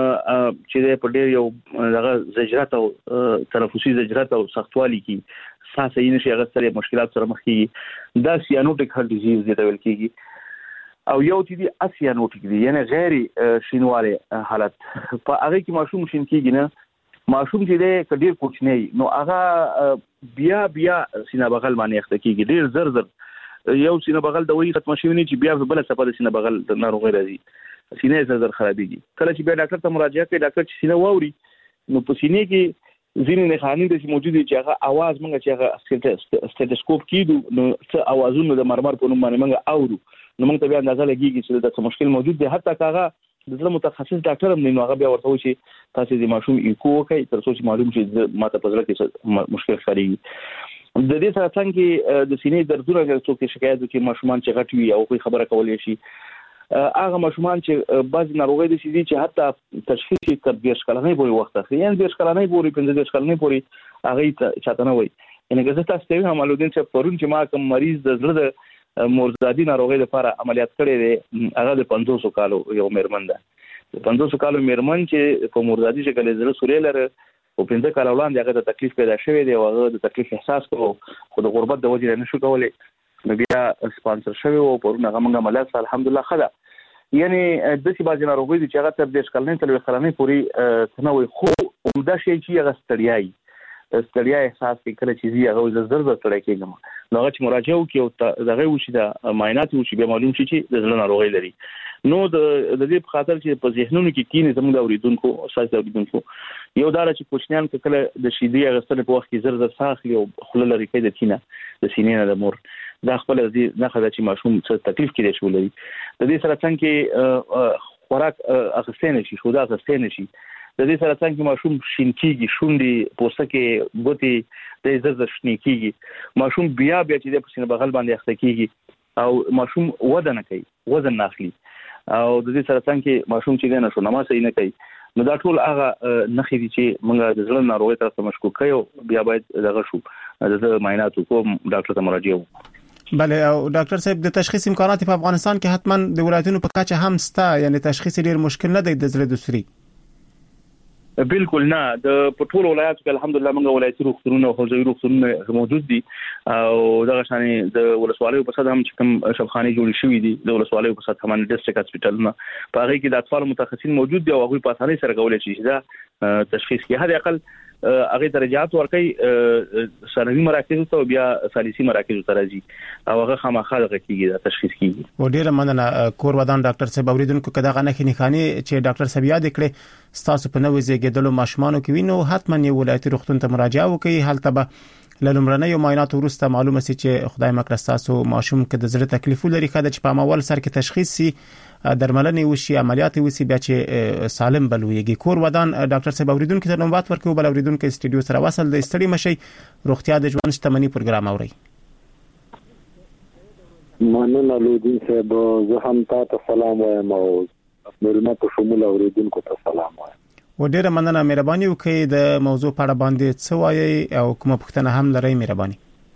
چې په ډیر یو دغه زجرات او تنفسي زجرات او سختوالي کی ساسه یې نشي هغه سره مشکلات سره مخ کیږي دا سیانوټیک هارت ډیزیز دی ویل کیږي او یو چې دی اسیانوټیک دی یعنی غیر شینواله حالت په هغه کې ماشوم شین کیږي نه ماشوم چې دی کډیر کوچنی نو هغه بیا سینه بغل باندې اخته کیږي ډیر زر یو سینه بغل د وی ختم شوی نه چې بیا بل څه په سینه بغل د ناروغي راځي سینه زر خرابېږي کله چې بیا ډاکټر ته مراجعه کوي ډاکټر چې سینه ووري نو په سینې کې ځینې نښانې د موجود دي چې هغه आवाज موږ چې هغه سټیټوسکوپ کیدو نو څه आवाजونه د مرمر په نوم باندې موږ اورو نو موږ ته بیا اندازه لګیږي چې دا څه مشکل موجود دی حتی کاغه د زړه متخصص ډاکټر هم نه هغه بیا ورته وشي تاسو د ماشوم ایکو کوي تر څو چې معلوم شي ماته په زړه کې مشکل ښکاري د دې سره څنګه د سینې دردونه څوک شکایت کوي ماشومان چې غټ وي او کوئی خبره کولای شي هغه ماشومان چې بعض ناروغي دي چې حتی تشخیص یې تر 10 کلنۍ پورې وخت اخلي یعنی 10 کلنۍ پورې 15 کلنۍ پورې هغه چاته نه وي یعنی که تاسو ته هم معلومات چې پرون چې ما کوم مریض د زړه مردادي ناروغي لپاره عملیات کړی دی هغه د 500 کالو یو میرمن ده د 500 کالو میرمن چې په مردادي شکل زړه سوري لري او 15 کال وړاندې هغه د تکلیف پیدا شوی دی او هغه د تکلیف احساس کوي خو د غربت د وجې نه شو کولای نو بیا سپانسر شوی او پرونه غمنګ عملیات الحمدلله خدا یعنی د څه باندې ناروغي چې هغه تر دې کلنې تل وخلانې پوری تنوي خو عمده شي چې هغه ستړیا احساس کړي چې زی هغه زړه ستړی کېږم نو هغه چې مراجعه وکي او دغه وشي د معاینات وشي به معلوم شي چې د زړه ناروغي لري نو د دې په خاطر چې په ذهنونو کې کینې زموږ اوریدونکو اساس اوریدونکو یو دار چې کوچنیان کله د شیدې غسل په وخت کې زړه ساخلي او خپل لري کې د تینه د سینې نه د مور دا خپل دې نه خدای چې ماشوم څه تکلیف کې شو لري د دې سره څنګه خوراک اخستنه شي شو دا اخستنه شي د دې سره څنګه ماشوم شینکيږي شونډې پوسکه بوتي د زړه شنیکيږي ماشوم بیا چې د پسینه بغل باندې اخته کیږي او ماشوم وزن نه کوي وزن نه اخلي او د دې سره څنګه ماشوم چې نه شو نما صحیح نه کوي نو دا ټول هغه نخې دي چې موږ د زړه ناروغي تر مشکوک کيو بیا باید دغه شو د معاینات کوم ډاکټر ته مراجعه وکړو بله او ډاکټر صاحب د تشخیص امکانات په افغانستان کې حتما د ولایتونو په کچه هم ستا یعنی تشخیص ډیر مشکل نه دی د زړه د سوري بالکل نه د پټول ولایتو کې الحمدلله موږ ولایتي روغتونونه او حوزوي روغتونونه موجود دي او دغه شانې د ولسوالیو په صد هم چې کوم شفخاني جوړ شوې دي د ولسوالیو په صد هم ډیسټریکټ هسپټالونه په هغه کې د اطفال متخصصین موجود دي او هغه په اسانۍ سره کولای شي دا تشخیص کې هغه اقل هغه درجات ورکړي ثانوي مراکز ته بیا ثالثي مراکز ته راځي او هغه خامخا کېږي دا تشخیص کېږي و ډیره مننه کور ودان ډاکټر صاحب اوریدونکو کدا غنه کې نخاني چې ډاکټر صاحب یاد کړي ستاسو په نوې زیږیدلو ماشومان کې وینو حتما یو ولایتي روغتون ته مراجعه وکړي هلته به لومړنۍ معاینات وروسته معلومه شي چې خدای مکړه تاسو ماشوم کې د زړه تکلیف لري خدای چې په اول سر کې تشخیص سي درملنې وشي عملیات وشي بیا چې سالم بلويږي کور ودان ډاکټر صاحب اوریدونکو ته نوبات ورکوي بل اوریدونکو استودیو سره وصل د استړي مشي روغتیا د ژوند شتمنۍ پروګرام اوري مننه لودین صاحب زه هم تاسو سلام وایم او ملما په شمول اوریدونکو ته سلام وایم و ډیره مننه مهرباني وکړئ د موضوع په اړه باندې څه وایي او کومه پوښتنه هم لرئ مهرباني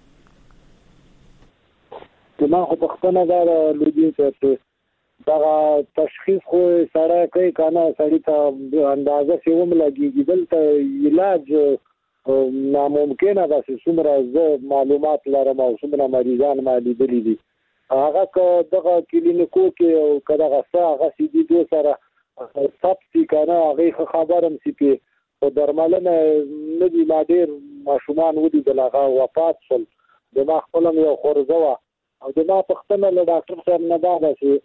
زما پوښتنه دا لودین صاحب دا تشخیص خو سره کوي کنه سړی ته اندازه سیوم لګیږي دلته علاج ناممکنه ده چې څومره معلومات لرم او څومره مریضان ما لیدلي دي هغه دغه کلینیکو کې او کله هغه سي دي دوه سره سبسي کنه هغه خبرم سي په درملنه نه دي ما ډیر ماشومان ودي دغه وفات شول د ما خپلم یو خورزه او د ما پختنه له ډاکټر صاحب نه دا چې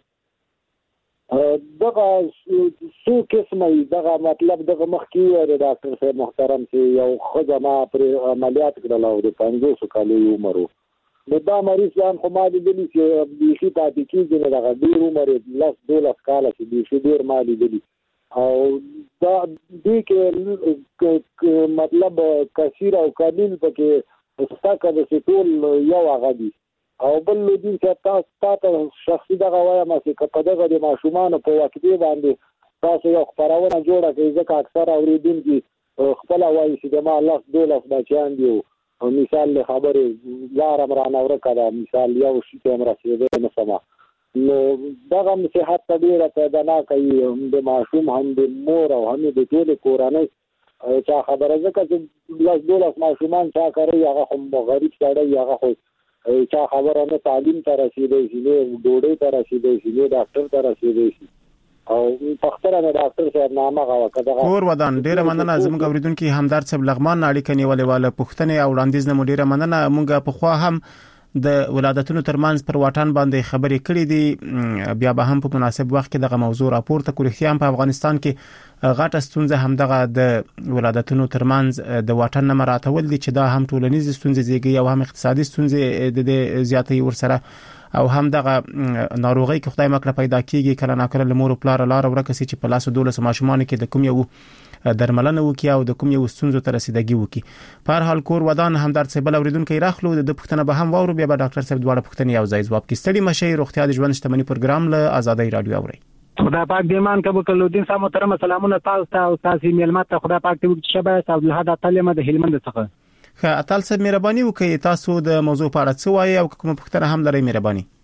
دغه څو قسمه دغه مطلب دغه مخکې د ډاکټر صاحب محترم چې یو خدامه پر عملیات کړل او د 500 کالو عمر نو دا مریض ځان خو ما لیدلی چې بيخي پاتې کېږي نه دغه ډیر عمر 12 کال چې بيخي ډیر ما لیدلی او دا دې کې مطلب کثیر او قلیل پکې ستاکه د ټول یو هغه دي او بل دې چې تاسو شخصي دغه وایم چې په دغه د ماشومان په وخت باندې تاسو یو خبرونه جوړه کړئ ځکه اکثر اوریدونکي خپل وایي چې ما الله 12 بچیان دي او مثال له خبرې لارم را نه ورکړه مثال یو شي چې امر رسیدل نه سما نو دغه صحت ډیره پیدا نه کوي د ماشوم هم د مور او هم د ټول کورنۍ چې خبره ځکه چې 12 ماشومان چا کوي هغه هم غریب سړی هغه خو چا خبره نه تعلیم ته رسیدای شي نه ډوډۍ ته رسیدای شي نه ډاکټر ته رسیدای شي او پختره نه ډاکټر صاحب نامه غواړه کور ودان ډیره مننه زموږ اوریدونکو همدارد صاحب لغمان اړیکه نیولې واله پښتنې او وړاندیز نه مدیره مننه مونږه په خوا هم د ولادتونو ترمنځ پر واټن باندې خبرې کړې دي بیا به هم په مناسب وخت کې دغه موضوع راپورته کوي خو په افغانستان کې غاټه ستونزه هم دغه د ولادتونو ترمنځ د واټن نه مراتول دي چې دا هم ټولنیز ستونزې زیږي او هم اقتصادي ستونزې د زیاتې ورسره او هم دغه ناروغي کې خدای مکړه پیدا کیږي کله ناکله لمور پلار لار ورکسي چې په لاس 12 ماشومان کې د کوم یو درملنه وکي او د کوم یو ستونزو تر رسیدګي وکي په هر حال کور ودان همدارد صاحب اوریدونکو راخلو د پښتنه به هم وورو بیا به ډاکټر صاحب دواړه پښتنې یو ځای جواب کې ستړي مشه روغتیا د ژوند شتمنۍ پروګرام له آزادۍ رادیو اوري خدای پاک دې مان کبو کلودین صاحب محترم سلامونه تاسو ته او تاسو میلمه ته خدای پاک دې شبه عبد الحد تعلیم د هلمند څخه اتل صاحب مهرباني وکړئ تاسو د موضوع په اړه څه وایي او کوم پښتنه هم لري مهرباني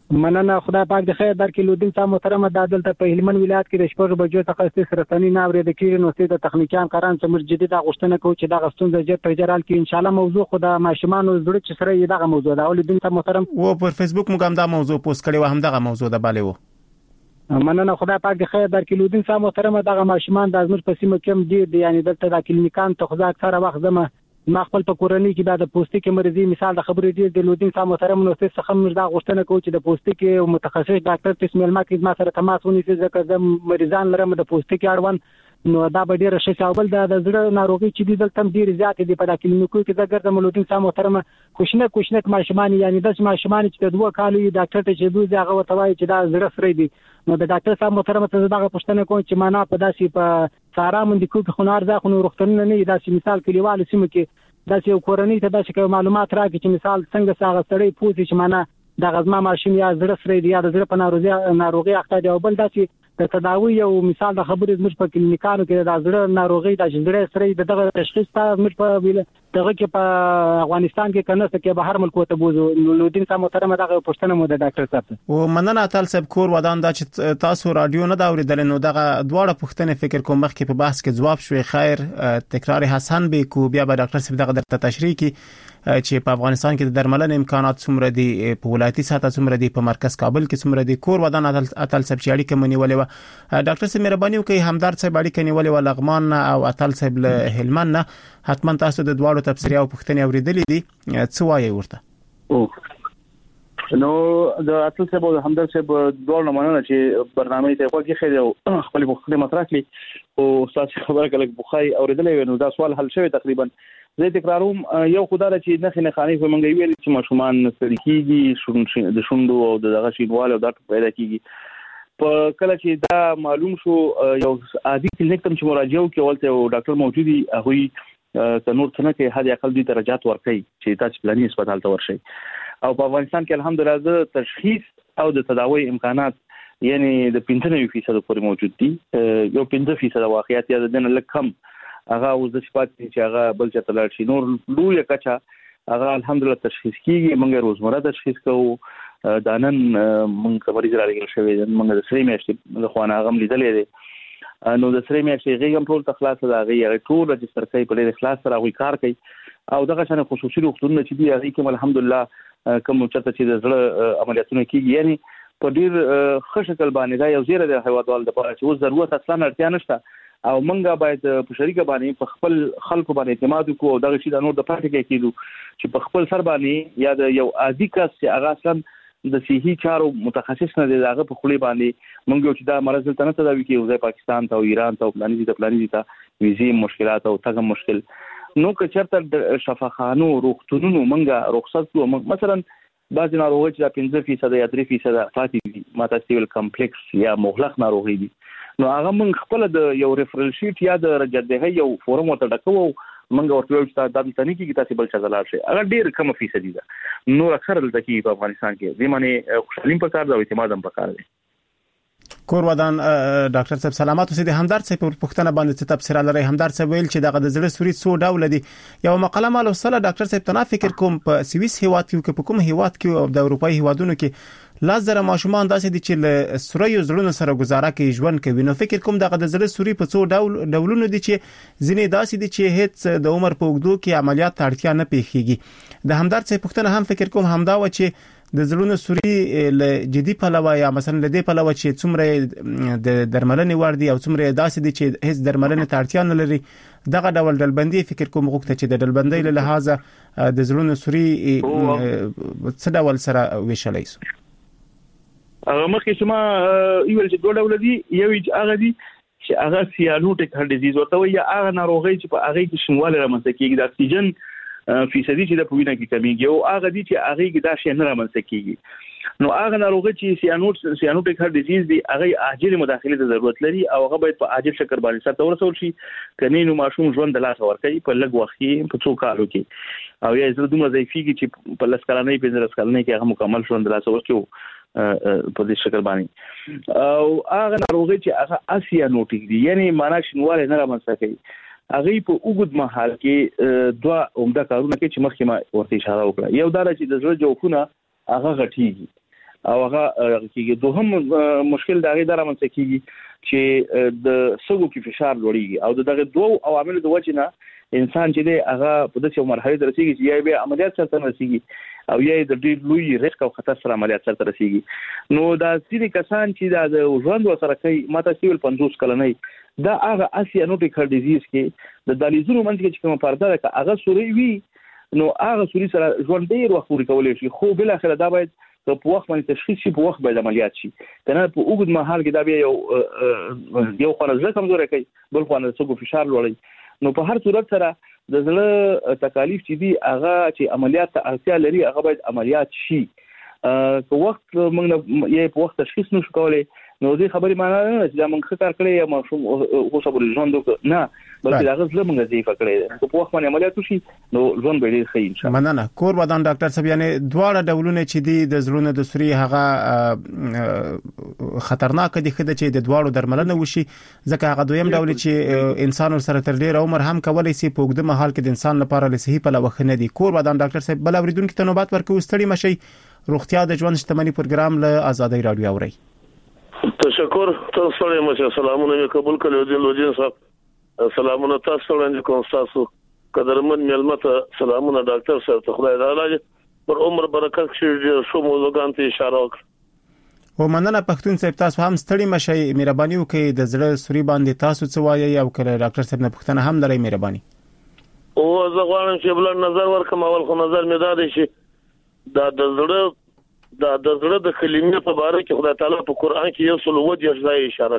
مننه خدای پاک د خیر درکړي. لودین صاحب محترم د دلته په هلمند ولایت کې د شپږ بجو څخه ستاسو رسنۍ نه اورېدل کېږي، نو ستاسو تخنیکان قران څخه جدي دا غوښتنه کوي چې دا غستون د جټ تجارت کې ان شاء الله موضوع خو د ماشومان زړه چې سره دغه موضوع دا لودین صاحب محترم و پر فیسبوک موږ هم دا موضوع پوسټ کړی و، هم دغه موضوع د بالي و. مننه خدای پاک د خیر درکړي. لودین صاحب محترم دغه ماشومان د ازمر په سیمه کې هم دي، یعنی دلته د کلینیکان ته خو اکثره وخت زما ما خپل په کورنۍ کې د پوستکي مرزي مثال د خبرې دی د لودین صاحب محترم نو څه څخه موږ دا غوښتنه کوو چې د پوستکي او متخصص ډاکټر تسمیل ما کې ما سره تماس ونیسي ځکه د مریضان لرم د پوستکي اړوند نو دا به ډیره ښه شاول د زړه ناروغي چې دي دلته ډیر زیات دي په کلینیکو کې د ګرځم. لودین صاحب محترم کوشنه ماشومان یعنی د ماشومان چې د 2 کالو ډاکټر ته چې دوی هغه وتوای چې دا زړه سره دي، نو د ډاکټر صاحب محترم ته دغه پوښتنه کوم چې معنا په داسې په سارا مندکو کې خنار ځه خو روغتونونه نه داسې مثال کلیوال سیمه کې داسې یو کورنۍ ته داسې معلومات راکړي چې مثال څنګه ساغه سړی پوښتنه چې معنا د غزما ماشوم یا زړه سره دی یا د زړه په ناروغي اخته دی او بل داسې د تداوی یو مثال د خبرې زموږ په کلینیکانو کې د زړه ناروغي د زړه سره دغه تشخیص ته زموږ په دغه کې په افغانستان کې کنه چې بهر ملک ته بوزو. لودین صاحب محترم دغه پوښتنه مو د ډاکټر صاحب او مننه اتل صاحب کور ودان دا چې تاسو رادیو نه دا اوریدل نو دغه دواړه پوښتنې فکر کوم مخکې په بحث کې جواب شوي. خیر تکرار حسن به کو بیا به ډاکټر صاحب دغه درته تشریح کی چې په افغانستان کې د درملنې امکانات څومره دي، په ولایتي سطح څومره دي، په مرکز کابل کې څومره دي. کور ودان اتل صاحب چې اړیکه منیولې و ډاکټر صاحب مهرباني وکړئ همدارد صاحب اړیکه نیولې و لغمان او اتل صاحب له هلمند نه، حتما تاسو د دواړو تفسیر او پوښتنې اوریدلې دي، څه وایي ورته؟ نو د اتل صاحب او همدارد صاحب دواړو مننه چې برنامه ته وګورئ خیر او خپل پوښتنې مطرح کړي او تاسو خبره کله بخای اوریدلې نو دا سوال حل شوی تقریبا. زه تکراروم یو خدای چې نه خاني په منګي ویل چې ماشومان ستړي کیږي د شوندو او دغه شینواله او دا پیدا کیږي. په کله چې دا معلوم شو یو عادي کلینیک ته چې مراجعه وکولته او ډاکټر موجودي هغه ته نور څنګه کې هدا اقل دي درجات ورکړي چې تاسو پلاني هسپتال ته ورشي. او په افغانستان کې الحمدلله د تشخیص او د تداوی امکانات یعنی د 95% پورې موجود دي. یو 15% واقعیت یا د نه لکم هغه اوس د صفات چې هغه بل څه تلل شي نور لوی کچا هغه الحمدلله تشخیص کیږي. موږ روزمره تشخیص کوو دانن موږ مریض راغلی شوی موږ د سری میاشتې د خوانه غم لیدلې دي نو د سری میاشتې غیږم ټول تخلاص دا غي ټول رجستر کوي په ډېر اخلاص سره غوي کار کوي او دغه شنه خصوصي روغتونونه چې دی هغه کې الحمدلله کوم چرته چې د زړه عملیاتونه کیږي یعنی په ډېر ښه شکل باندې دا یو زیره د هیوادوال د پاره چې اوس ضرورت اصلا اړتیا نشته او منګه باید په شریکه باندې په خپل خلکو باندې اعتماد وکړو او دغه شی د نور د پاتې کې کېدو چې په خپل سر باندې یا د یو عادي کس چې هغه اصلا د صحي چارو متخصص نه دی هغه په خولي باندې مونږ چې دا مرز ته نه تداوي کوي پاکستان ته او ایران ته او پلاني ته ویزي مشکلات او تګم مشکل نو که چرته شفاخانو روغتونونو مونږه رخصت کوو مثلا بعض ناروغي چې 5% یا 3% فاتي ماتاسیول کمپلیکس یا مغلق ناروغي دي نو هغه موږ خپل د یو ریفرل شیټ یا د رجدهه یو فورم ورته ډکو موږ ورته وایو چې دا د تنکی کې تاسو بل څه زلال شي هغه ډیر کم فیصدي ده نو اکثر دلته کې په افغانستان کې دې معنی خوشالیم په کار دا اعتماد هم په کار دی. کور ودان ډاکټر صاحب سلامات اوسئ. د همدارد صاحب په پوښتنه باندې څه تفسیر لري؟ همدارد صاحب ویل چې دغه د زړه سوري څو ډول دي. یو مقاله مال وصله ډاکټر صاحب تنا فکر کوم په سويس هیواد کې په کوم هیواد کې او د اروپאי هیوادونو کې لازره ماشومان داسې دي چې له سوري زړونو سره گزاره کوي ژوند کوي. نو فکر کوم دغه د زړه سوري په څو ډولونو دي چې ځینې داسې دي چې هیڅ د عمر په اوږدو کې عملیات اړتیا نه پیښیږي. د همدارد صاحب پوښتنه هم فکر کوم همدا و چې د زړونو سوري له جدي پلوه یا مثلا له دې پلوه چې څومره د درملنې وړ دي او څومره داسې دي چې هیڅ درملنې ته اړتیا نه لري دغه ډول ډلبندي فکر کوم غوښته چې د ډلبندۍ له لحاظه د زړونو سوري څه ډول سره ویشلای شي؟ هغه مخکې چې ما یو چې دوه ډول دي یو هغه دي چې هغه سیانوټیک هارت ډیزیز ورته وي یا هغه ناروغي چې په هغه کې شنواله رامنځته کیږي د اکسیجن فیصدي چې د پوینه کې کمیږي او هغه دي چې هغه کې دا شی نه رامنځته کیږي نو هغه ناروغي چې سیانوټیک هارت ډیزیز دی هغه عاجل مداخله ته ضرورت لري او هغه باید په عاجل شکل باندې سره ورسول شي کني نو ماشوم ژوند د لاس ورکړي په لږ وخت کې په څو کالو کې او یا زړه دومره ضعیفيږي چې په لسکلانې 15 کلنې کې هغه مکمل ژوند د لاس ورکړي په دې شکل باندې او هغه ناروغي چې هغه اسیانوټیک دي یعنی معنا شنواله نه رامنځته کوي هغه په اوږد مهال کې دوه عمده کارونه کوي چې مخکې ما ورته اشاره وکړه. یو دا چې د زړه جوفونه هغه غټيږي او هغه کېږي. دوهم مشکل دا غي درامنځ کېږي چې د سږو کې فشار لوړیږي او دغه دوه عوامل د وجه نه انسان چې دی هغه په داسې مرحله ته رسیږي چې یا به عملیات سره رسیږي او یا د ډېر لوی ریسک او خطر سره عملیات سره رسیږي. نو دا ځینې کسان چې د ژوند وسره کوي ماته سیول 50 کلنۍ دا هغه اسیانوټیک هارت ډیزیز کې د دالیزونو منځ کې چې کوم پرده ده هغه سوري وي نو هغه سوري سره ژوند ډېر وخت پورې کولای شي خو بل اخر دا باید په وخت باندې تشخیص شي په وخت باندې عملیات شي کنه په اوږد مهال کې دا بیا یو خانه کمزوري کوي بل خانه سګو فشار لوړي. نو په هر صورت سره د زړه تکالیف چې دي هغه چې عملیات ته اړتیا لري هغه باید عملیات شي. په وخت موږ یې په وخت تشخیص نشو کولای نو دې خبرې معنی نه چې دا موږ خطر کړی یا ماشوم خو صبر ژوند نه بلکې دا غوښتل موږ ضعیف کړی په وخت باندې عملیات وشي نو ژوند به ډیر ښه ان شاء الله. مننه. کور ودان ډاکټر صاحب یعنی دواړه ډولونه چې دي د زړونو د سوري هغه خطرناک دي خدای چې د دواړو درملنه وشي ځکه هغه دویم ډول چې انسان سره تر ډیر عمر هم کولای شي په وګړه محل کې د انسان لپاره لسهي په لوخنه دي. کور ودان ډاکټر صاحب بل اوریدونکو ته نوبت ورکوي ستړي مشي روغتیا د ژوند شتمنۍ پروګرام له آزادۍ رادیو اوري. تشکر تاسو له مشه سلامونه مې قبول کړو لودین صاحب سلامونه تاسو وړاندې کوم تاسو قدرمن ملمت سلامونه ډاکټر صاحب ته خدای تعالی پر عمر برکت کړي شو موضوعات ته اشاره وکړه. و مننه پښتون صاحب تاسو هم ستړي مشي مهرباني وکړئ د زړه سوري باندې تاسو څه وایي او کله ډاکټر صاحب نه پښتنه هم لري مهرباني. او زه غواړم چې بل نظر ورکم اول خو نظر مې دا دی چې دا د زړه د کلمې په اړه کې خدای تعالی په قران کې یو څل وجه ځای اشاره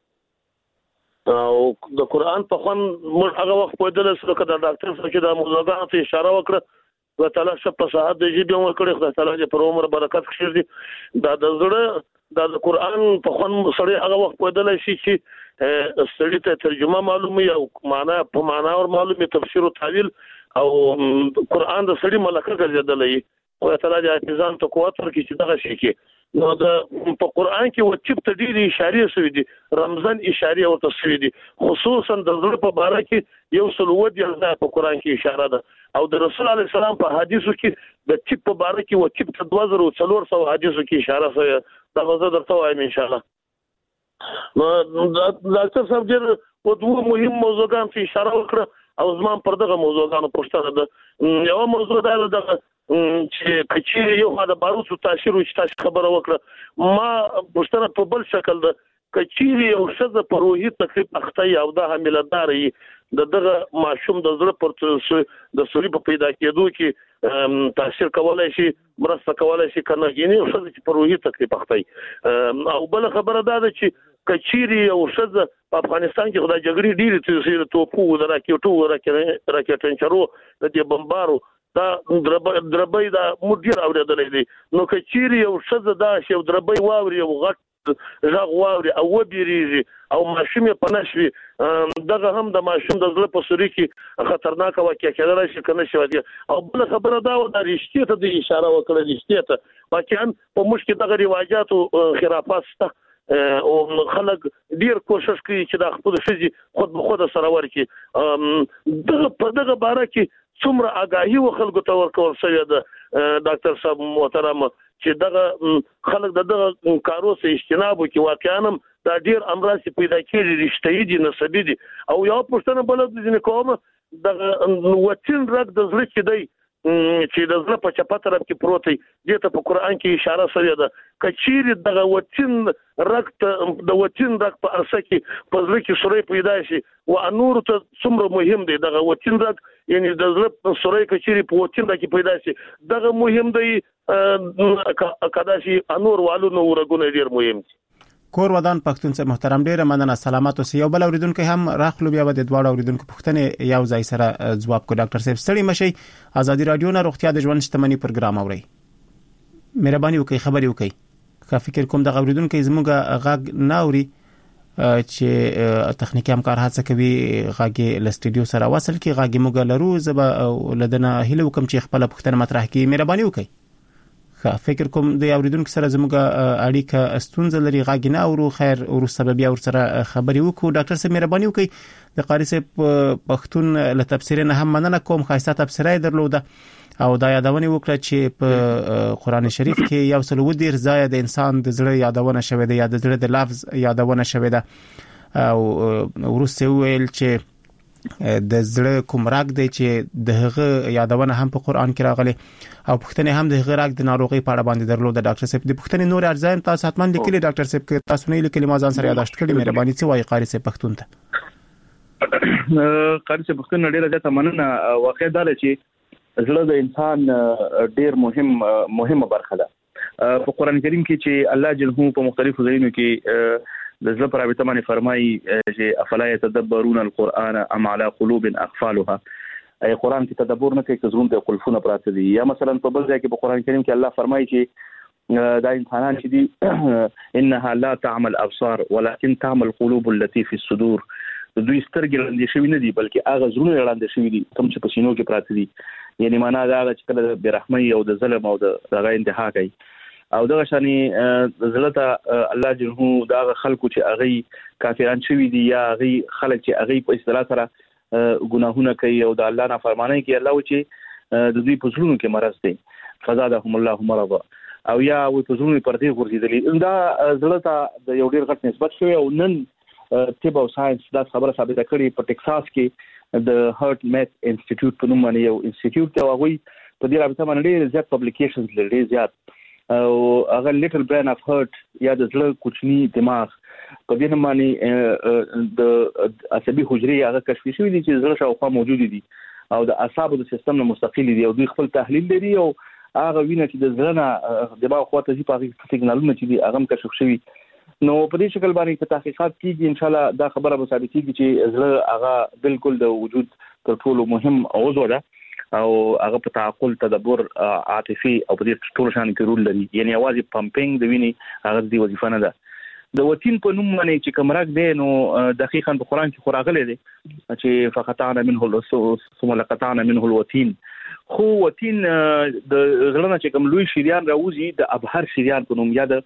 کړه او د قران په خوان موږ هغه وخت په دله سره کړه ډاکټر صاحب چې د موضوعات اشاره وکړه خدای تعالی شپ په صحت د جيبه ور کړی خدای تعالی دې پر عمر برکت کړي دا د زړه د قران په خوان سره هغه وخت په دله شي چې سړی ته ترجمه معلومه او معنا په معنا او معلومه تفسیر او تعویل او قران د سړی ملکه ګرځیدلې او تعالی دې حافظان ته قوت ورکړي چې دغه شي کې نو د په قران کې وچب ته ډېری اشاره شوې دي رمضان اشاره او تصویر دي خصوصا د زړه په اړه کې یو سلوت یې په قران کې اشاره ده او د رسول الله سلام په حدیثو کې د چپ په اړه کې وچب ته 2400 حدیثو کې اشاره شوی دا غوښه درته وایم ان شاء الله. نو ډاکټر صاحب ډېر په دوه مهم موضوعات ته اشاره وکړه او زمام پر دغه موضوعاتو پوښتنه ده. یو موضوع دا ده چې کچې یو خدای باروسو تاثیر او تاسو خبره وکړه ما پښتنه په بل شکل ده کچې یو شزه په روحي تکلیف اخته او د حاملداري دغه ماشوم د زړه پر د سوري په پیدا کېدو کې تاثیر کولای شي مرسته کولای شي کنه ګینه او شزه په روحي تکلیف اخته او بل خبره ده چې کچېری او شزه په افغانستان کې خدای جګړې ډېری تیر توپو راکېټو راکېټنچرو د دې بمبارو دا دربې دا مدیر اوریدلې دي نو کچېری او شزه دا شی دربې واوري او غټ ژغ واوري او وبېریږي او ماشوم په نشوي دغه هم د ماشوم د زړه په سوري کې خطرناک واقع کېدای شي کنه شو دي او بل خبره دا و د رښتیا ته د اشاره وکړه رښتیا ته واقعا په مشکل دغه رواجات او خرافات شته او خلک ډیر کوشش کوي چې د خپل شذي خود به خود سره ورکي دغه په دغه باره کې څومره آگاهي و خلکو ته ورکول شوی ده ډاکټر صاحب محترم چې دغه خلک دغه کارو څخه اجتناب وکړي واقعا دا ډیر امراض پیدا کېږي رښتیا دي نسبي دي او یو پښتنه بلد دي کوم دغه وچین رګ د زړه کې دی چې د زړه په چپه طرف کې پروت دی دته په قران کې اشاره شوی ده کچیر دغه وچین رګ د وچین رګ په ارسه کې په زړه کې سوري پیدا شي او انور ته څومره مهم دی دغه وچین رګ یعنی د زړه سوري کچیر په وچین رګ کې پیدا شي دغه مهم دی کدا شي انور والو نو ورګونه ډیر مهم دي. کور ودان پښتون صاحب محترم ډیره مننه سلامات اوسئ یو بل اوریدونکو هم راخلو بیا د دواړو اوریدونکو پوښتنه یو ځای سره ځواب کو ډاکټر صاحب ستړي مشي آزادي رادیو نه روغتیا د ژوند شتمنۍ پروګرام اوري مهرباني وکړئ خبري وکړئ کا فکر کوم د اوریدونکو زموږه غږ ناوري چې تخنیکی همکار هڅه کوي غږ له سټډیو سره وصل کی غږ موږ لرو زبا لدنه هله وکم چې خپل پوښتنه مطرح کړي مهرباني وکړئ فکر کوم د اوریدونکو سره زموږه اړیکه استونزه لري غاګ نه او خیر او سبب یا ور سره خبري وکړو ډاکټر صاحب مهرباني وکړئ د قاری صاحب پښتون له تفسیر نه هم مننه کوم خاصه تفسیرای درلوده او دا یادونه وکړه چې په قران شریف کې یو څل ودیر ځای د انسان د زړه یادونه شوی دی یا د زړه د لفظ یادونه شوی ده او ورسته ویل چې د زړه کوم راګ دی چې دغه یادونه هم په قران کې راغلي او پښتنه هم دغه راګ د ناروغي په اړه باندې درلود د ډاکټر صاحب د پښتنه نور ارزان تاسو حتمان لیکلي ډاکټر صاحب کې تاسو نه لیکلي ما ځان سره یاداشت کړی مهرباني څه وایي قاری صاحب پښتون ته قاری صاحب پښتون ډیره ځکه مننه واقع دا چې زړه د انسان ډیر مهمه برخه ده په قران کریم کې چې الله جل په مختلفو ځایونو کې د زړه پر اړه باندې فرمایي چې افلا يتدبرون القرآن ام على قلوب اقفالها ای قران کې تدبر نه کوي چې زړه ته قلفونه پراته دي یا مثلا په بل ځای کې په قران کریم کې الله فرمایي چې دا انسانان چې دي انها لا تعمل ابصار ولكن تعمل قلوب التي في الصدور دوی سترګې لاندې شوی نه دي بلکې هغه زړونه لاندې شوی دي کوم چې په سینو کې پراته دي یعنی معنا دا چې کله د برحمي او د ظلم او د هغه انتها کوي او دغه شانی زړه ته الله جنو دا خلکو چې هغه کافران شوی دي یا هغه خلک چې هغه په اصطلاح سره ګناهونه کوي او د الله نافرمانی کوي الله چې د دوی په زړونو کې مرض دي فزادهم الله مرضا او یا و په زړونو پردي ورغېدلې دا زړه ته د یو ډیر غټ نسبت شوی او نن طب او ساينس دا خبره ثابته کړې په ټکساس کې د هارت میث انسټیټیوټ په نوم باندې یو انسټیټیوټ ته هغه په دې رابطه باندې ډېر زیات پبلیکیشنز لري زیات او هغه لیټل برین اف هارت یا د زړه کوچنی دماغ په دې نوم باندې د عصبي حجرې هغه کشف شوی دي چې زړه شاوخوا موجود دي او د اعصابو د سیستم نه مستقل دي او دوی خپل تحلیل لري او هغه وینه چې د زړه نه دماغ خواته ځي په هغه سیګنالونه چې دي هغه کشف شوی نو په دې شکل باندې په تحقیقات کېږي ان شاء الله دا خبره به ثابت کیږي چې زړه هغه بالکل د وجود تر ټولو مهم عضو ده او هغه په تعقل تدبر عاطفي او په دې ټول شان کې رول لري یعنی اوازي پمپینګ د ویني هغه د وظیفه نه ده د وتین په نوم باندې چې کومراک دی نو دقیقاً په قران کې خوراغله دي چې فقطعنا منه الاسوس ثم لقطعنا منه الوتين خو وتین د غلنه چې کوم لوی شریان راوځي د ابهر شریان په نوم یاد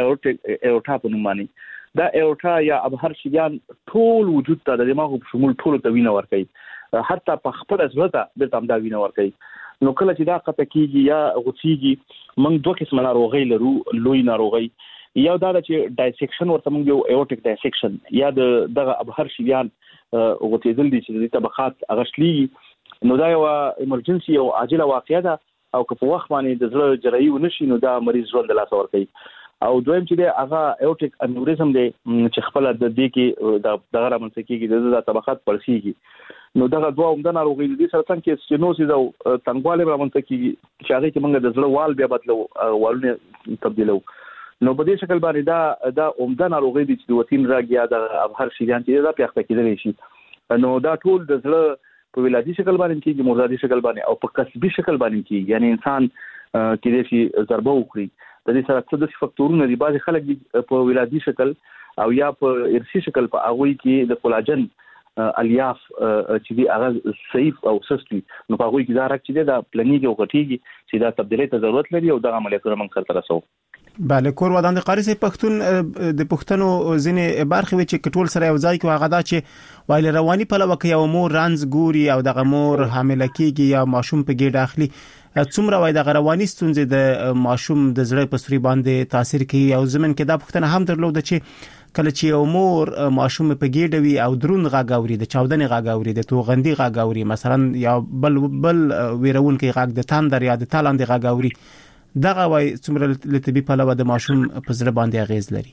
اورټا په نوم باندې دا اورټا یا ابهر شریان ټول وجود ته د دماغ په شمول ټول ته وینه ورکوي حتی په خپل ځوته د تام دا وینه ورکوي نو کله چې دا قطع کیږي یا غوڅیږي موږ دوه قسم ناروغي لرو لوی ناروغي یا دا چې ډایسیکشن ورته موږ یو ایورټیک ډایسیکشن یا دغه ابهر شریان غوڅیدل دي چې د طبقات اغشلی نو دا یو ایمرجنسي او عاجله واقعه ده او که په وخت باندې د زړه جراحي ونشي نو دا مریض ژوند له لاسه ورکوي او دویم چې د هغه ایورټیک انوریزم دی چې خپل د دې کې دغه رامنځته کیږي د طبقات پړسیږي نو دغه دوه عمده ناروغي دي سره څنګه چې سټینوسیس او تنګواله رامنځته کیږي چې هغه کې موږ د زړه وال بیا بدلو والونه تبدیلو نو په دې شکل باندې دا عمده ناروغي دي چې د وتین راګیا د ابهر شریان چې دا پیښه کېدلی شي نو دا ټول د زړه په ولادي شکل باندې کیږي مرادي شکل باندې او په کسبي شکل باندې کیږي یعنی انسان کې دې ضربه وکړي د دې سره څه د فاکتورونه دي بعضي خلک په ولادي شکل او یا په ارثي شکل په هغه کې د کولاجن الیاف چې دی هغه صحیح او سستي نو په هغه کې دا راځي چې دا پلانیږي او غټیږي چې دا تبدیلي ته ضرورت لري او د عملیاتونو موږ سره ترسو بله کور ودان د قاری سي پښتون د پښتنو ځینې برخې چې کټول سره یو ځای کې هغه دا چې وایي رواني په لوکه یو مور رانز ګوري او د غمور حامله کیږي یا ماشوم په ګډه اخلي څومره وای د رواني ستونزې د ماشوم د زړه په سوري باندې تاثیر کوي او زمين کې دا پښتنه هم درلود چې کله چې یو مور ماشوم په ګډه وي او درون غاګاوري د چاودنې غاګاوري د توغندي غاګاوري مثلا یا بل ویرون کې غاګ د تاندر یا د تالاندې غاګاوري دغه وای څومره لتبي په لور د ماشوم په زړه باندې اغیز لري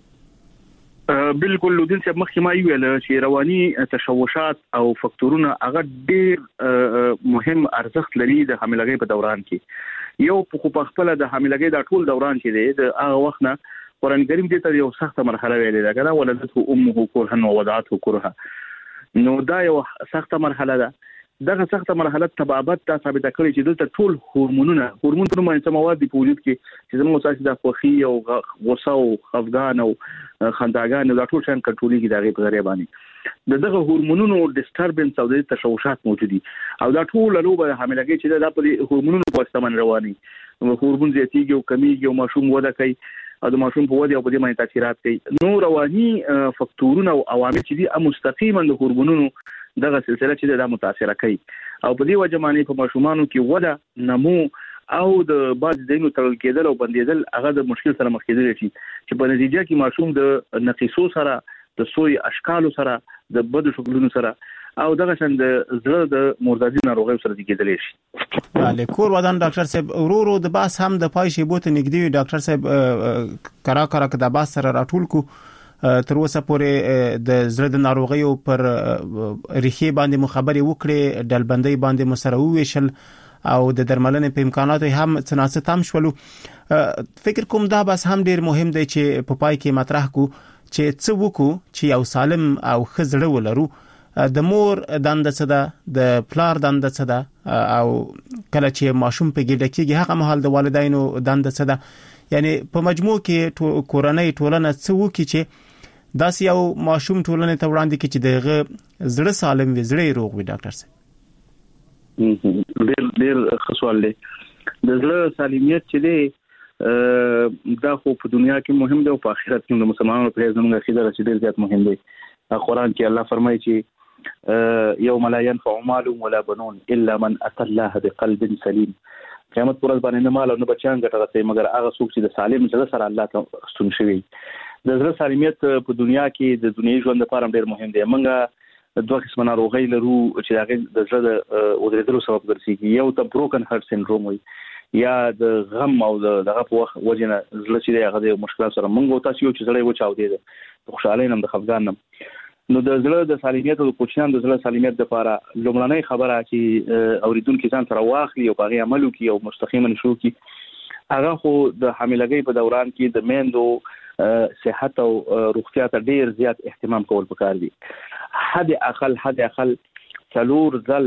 بالکل لودین چې مخکې ما ویل چې رواني تشوشات او فاکتورونه هغه ډېر مهم ارزښت لري د حاملګۍ په دوران کې یو په خپل د حاملګۍ د ټول دوران کې دی د هغه وخت نه قرآن کریم دې ته یو سخته مرحله ویلې ده کنه ولدته امه كرها ووضعته كرها نو دا یو سخته مرحله ده دغه سخته مرحله تبابت تا ثابت کړی چې دلته ټول هورمون په نومه مواد په وجود کې چې زموږ اساسي د خوخي او غوسه او خفګان او خنداګان دا ټول شان کنټرولېږي دغه په ذریعہ باندې دغه هورمونونو ډیسټربنس او د تشوشات موجودي او دا ټول لوبه حاملګۍ چې د هورمونونو په استعمال رواني هورمون زیاتیږي او کمیږي او ماشوم وده کوي او د ماشوم په وده او په دې باندې تاثیرات کوي نو رواني فاکتورونه او عوامل چې دي مستقیما د هورمونونو دغه سلسله چې د متاثر کوي او په دې وجه باندې په ماشومانو کې وده نمو او د بعض دینو تړل کېدل او بندیدل هغه د مشکل سره مخ کېدل شي چې په نتیجه کې ماشوم د نقیصو سره د سوی اشکالو سره د بدو شکلونو سره او دغه څنګه د زړه د مردادي ناروغیو سره کېدل شي. بله کور ودان ډاکټر صاحب ورو د باس هم د پای شی بوت نګدي ډاکټر صاحب کرا د باس سره راټول کو تر اوسه پورې د زړه د ناروغیو پر ریښې باندې مخابري وکړي ډلبندۍ باندې مسره وویشل او د درملنې په امکاناتو هم څنګه تام شولو. فکر کوم دا بس هم ډیر مهم دی چې په پای کې مطرح کو چې څه وکړو چې یو سالم او خزړه ولرو. د مور دنده څه ده د پلار دنده څه ده او کله چې ماشوم په ګډه کېږي هغه مهال د والدینو دنده څه ده یعنی په مجموع کې کورنۍ ټولنه څه وکړي چې داسې یو ماشوم ټولنه ته وړاندې کړي چې دغه زړه سالم وي زړه روغ وي. ډاکټر صاحب ډېر خصوص دی د زړه سالمیت چې دی دا خو په دنیا کې مهم دی او په آخرت کې د مسلمانانو په زموږ عقیده چې ډېر زیات مهم دی. قرآن کې الله فرمایي چې یوم لا ينفع مال ولا بنون الا من اتى الله بقلب سلیم. قیامت پر ورځ باندې نه مال او نه بچیان ګټه کوي مګر هغه څوک چې د سالم زړه سره الله ته ستون شوی. د زړه سالمیت په دنیا کې د دنیوي ژوند لپاره ډېر مهم دی. موږ دوه قسمه ناروغي لرو چې هغه د زړه د ودرېدلو سبب ګرځي. یو ته بروکن هارت سندروم وي یا د غم او دغه په وخت وجنه زړه چې هغه د مشکلات سره موږ تاسو یو چې زړه وچاو دی د خوشاله نم د خفګان نم. نو د زړه د سالمیت او د کوچنیان د زړه سالمیت لپاره لومړنۍ خبره چې اوریدونکو ځان سره واخلي او په عملو کې او مستقیما شروع کړي هغه خو د حاملګۍ په دوران کې د میندو صحت او روغتیا ته ډیر زیات اهتمام کول پکار دي. حد اقل څلور ځل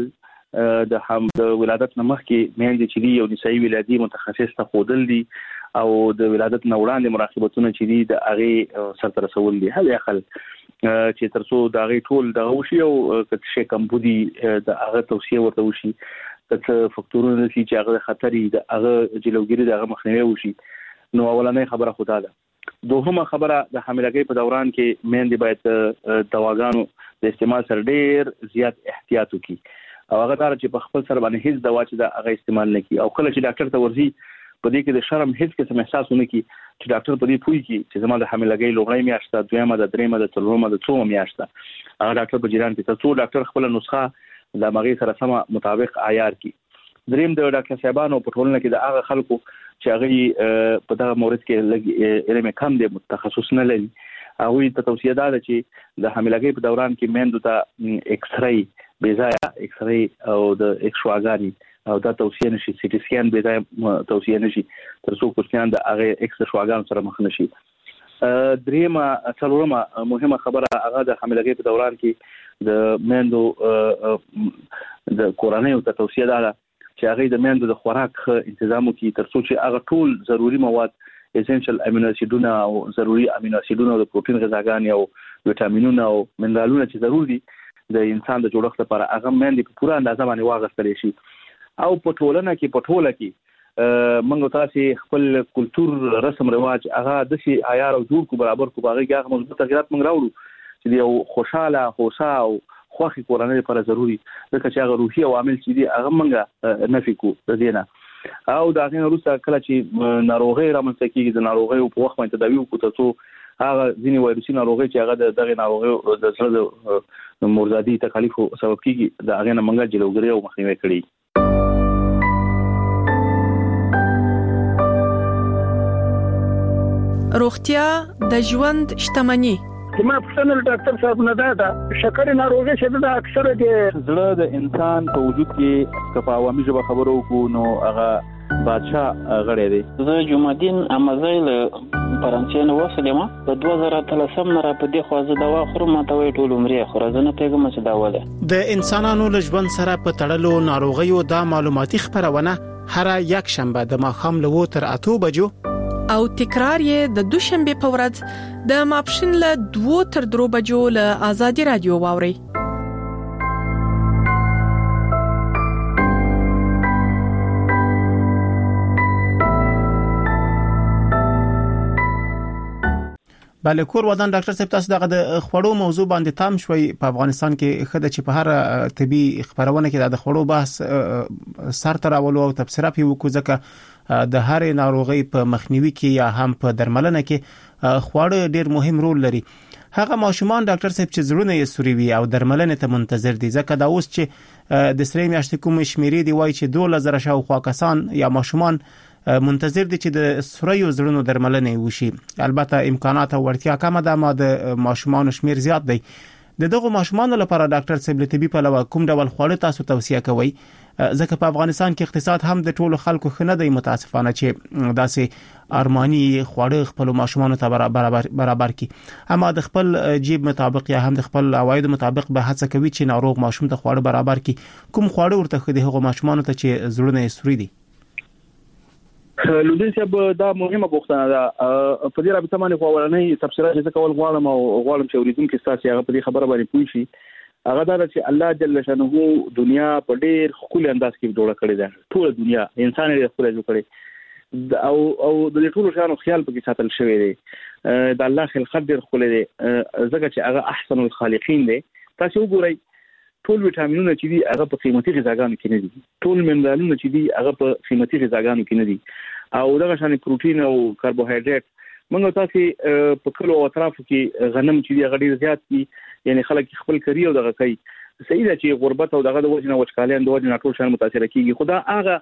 د ولادت نه مخکې میندې چې دی یو نسایي ولادي متخصص ته خودل دي او د ولادت نه وړاندې مراقبتونه چې دي د هغه سره رسول دي. حد اقل چې ترڅو د هغه ټول د غوشي او کڅ کم بودي د هغه توصيه ورته وشي کڅ فکتورونه چې هغه خطري د هغه جلوګيري د هغه مخنیوي وشي. نو اولنۍ خبره خدا ده. دوهمه خبره د حاملګۍ په دوران کې میندې باید دواګانو د استعمال سره ډیر زیات احتیاط وکړي او هغه تر چې په خپل سر باندې هیڅ دوا چې د هغه استعمال نه کړي او کله چې ډاکټر ته ورځي په دې کې د شرم هیڅ قسم احساس ونه کړي چې ډاکټر په دې پوي کې چې زما د حاملګۍ لومړی میاشت دویمه د دریمه د څلورمه د څومه میاشت هغه ډاکټر په جریان کې تاسو ډاکټر خپل نسخه د مغي سره سم مطابق عیار کړي. دریم د ډاکټر صاحبانو په ټولنه کې د هغه خلکو چې هغه په دغه مورد کې لږ علم کم دي متخصص نه لري هغه ته توصیه ده چې د حاملګۍ په دوران کې میندو ته ایکس رای بيځای ایکس رای او د ایکسواګانی او دا توصیه نشي سی ټي سکین بيځای توصیه نشي ترڅو کوچنیان د هغه ایکس شواګان سره مخ نشي. دریمه څلورمه مهمه خبره هغه د حاملګۍ په دوران کې د میندو د کورنۍ ته توصیه ده چې هغه د میندو د خوراک تنظیم کوي ترڅو چې هغه ټول ضروري مواد اسنشل امینو اسیدونه او ضروري امینو اسیدونه او پروتین غذاګانې او وټامینونه او منرالونه چې ضروري دي د انسان د جوړښت لپاره هغه میندې په پوره اندازه باندې واغستل شي. او په ټولنه کې موږ تاسو خپل کلچر رسم رواج هغه د شي عیار او جوړ کو برابر کو باغی هغه مضبوط تغیرات موږ راوړو چې یو خوشاله خوشا او خوخي کورنۍ لپاره ضروری ځکه چې هغه روحي عوامل چې دي هغه موږ نفي کو د دینه او دا غین روسه کله چې ناروغي رامنځته کیږي د ناروغي په وخت باندې تداوی وکړو ترڅو هغه ځینی وایروسي ناروغي چې هغه دغه ناروغي د زړه د مردادي تکلیف سبب کیږي دا غین موږ جلوګری او مخنیوي کړی. روغتیا د ژوند شتمنی. ما پښتنه ډاکټر صاحب نه دا شکر ناروغي چې دا اکثره د زړه د انسان په وجود کې کفاوامي ژبه خبرو کو نو هغه بادشاہ غړې دی. زه جمعدین امازایل فرانسې نو وسلم په 2013 نه را په دې خوازه دوا خورم ته وی ټول عمرې خورزنه پیغام چې دا وله د انسانانو لژوند سره په تړلو ناروغیو د معلوماتي خبرونه هر یک شنبه د ماخام له تر 8 بجو او تکرار یې د دوشنبه په ورځ د ماپښین له 2 تر 3 بجو له آزادي رادیو واوري. بله کور ودان ډاکټر صاحب تاسو دغه د خوړو موضوع باندې تام شوي په افغانستان کې خدای چې په هر طبي خبرونه کې د خوړو بحث سر تر اولو او تفسیره پی وکړو ځکه د هر ناروغي په مخنیوي کې یا هم په درملنه کې خواړه ډیر مهم رول لري. هغه ماشومان ډاکټر صاحب چې زړونه یې سوري وي او درملنه ته منتظر دي ځکه دا اوس چې د سری میاشتې کوم شمیرې دی وای چې 2000 شاوخوا کسان یا ماشومان منتظر دي چې د سوریو زړونو درملنه وشي. البته امکانات او وړتیا کم ده ما د ماشومان شمیر زیات دی. دغه ماشومان لپاره ډاکټر صاحب لتبي په لور کوم ډول خواړه تاسو توصیه کوي ځکه په افغانستان کې اقتصاد هم د ټولو خلکو خنه دی متاسفانه چې داسې ارماني خواړه خپل ماشومان ته برابر کی اما د خپل جیب مطابق یا هم د خپل عواید مطابق به هڅه کوي چې ناروغ ماشوم ته خواړه برابر کی. کوم خواړه ورته خدي هغه ماشومان ته چې زړونه یې سوري دي؟ لودین صاحب دا مهمه پوښتنه ده. په دې رابطه باندې اولنۍ تفسیرات چې کول غواړم چې اوریدونکو کې تاسو هغه په دې خبره باندې پوه شي. هغه دا چې الله جل شانه دنیا په ډېر خپل انداز کې جوړه کړې ده. ټول دنیا انسان یې خپل جوړ کړي او د دې ټولو شانو خیال پکې ساتل شوی دی. د الله خلقت ډېر خپل دی ځکه چې هغه احسن الخالقین دی. تاسو وګورئ ټول وټامینونه چې دي هغه په قیمتي غذاګانو کې نه دي. ټول منرالونه چې دي هغه په قیمتي غذاګانو کې نه دي. او دغه شان پروتین او کاربوهایډریټ موږ تاسو په کلو او اطرافو کې غنم چې دي هغه ډیر زیات دي. یعنی خلک خپل کری او دغه کوي. صحیح ده چې غربت او دغه د وجنه وچکالین د وجنه ټول شان متاثر کیږي. خدا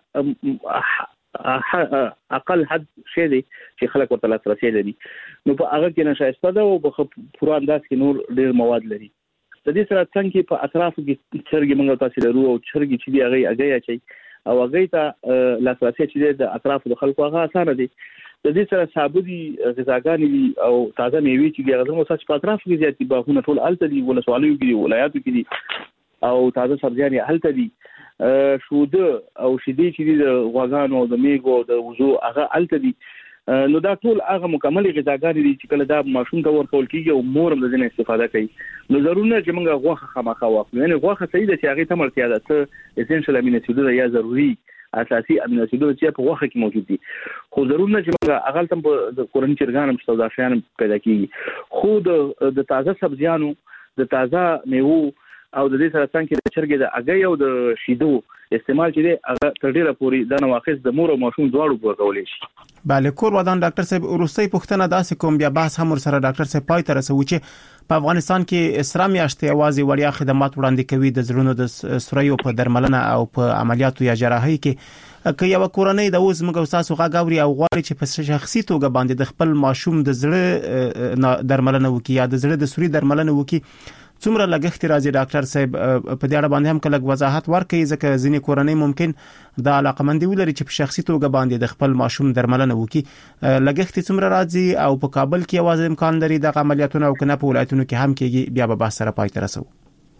هغه اقل حد شی دی چې خلک ورته لاسرسي لري. نو په هغه کې نشایسته ده او په پوره انداز کې نور ډیر مواد لري. د دې سره څنګه په اطرافو کې چرګي موږ تاسو لرو او چرګي چې دی هغه اگې اچي او هغه ته لاسرسي چې د اطرافو د خلکو هغه اسانه دي. د دې سره ثابتي غذاګانې دي او تازه میوې چې دی هغه مو سچ په اطرافو کې زیات دي. باغونه ټول الته دي ولا سوالو کې دي ولایاتو کې دي او تازه سبزیان الته دي. شوده او شیدې چې دي د غواګانو او د میګو او د وزو هغه الته دي. نو دا ټول هغه مکمل غذاګانې دي چې کله دا ماشوم ته ورکول کیږي او مور هم د دې استفاده کوي. نو ضروري نه چې موږ غوښه خامخا واخلو. یعنی غوښه صحیح ده چې هغه ته مرتیا ده څه اسنشل امینو اسیدونه یا ضروري اساسي امینو اسیدونه چې په غوښه کې موجود دي. خو ضروري نه چې موږ هغه تم په کورنۍ چرګانو مستودا شیان پیدا کیږي. خو د تازه سبزیانو د تازه میوه او د دې سره څنګه د چرګې د اگې او د شیدو استعمال چې دی هغه تر ډیره پوري د نواخص د مور او ماشوم دواړو ورکولې شي. بله کور ودان ډاکټر صاحب ورستۍ پوښتنه داسې کوم بیا بحث هم سره ډاکټر صاحب پای ته رسوي چې په افغانستان کې اسرا میاشتې اوازې وړیا خدمات وړاندې کوي د زړونو د سوریو په درملنه او په عملیاتو یا جراحي کې که یو کورنۍ د اوس موږ تاسو غاوري او غواړي چې په شخصي توګه باندې د خپل ماشوم د زړه درملنه وکړي یا د زړه د سوري درملنه وکړي څومره لګښت راځي ډاکټر صاحب په دې اړه باندې هم کله وضاحت ورکړي ځکه ځینې کورنۍ ممکن د علاقمندي ولري چې په شخصي توګه باندې د خپل ماشوم درملنه وکړي. لګښت څومره راځي او په کابل کې یوازې امکان لري د عملیاتونو او کنه په ولایتونو کې هم کېږي بیا به بحث سره پای ته رسو.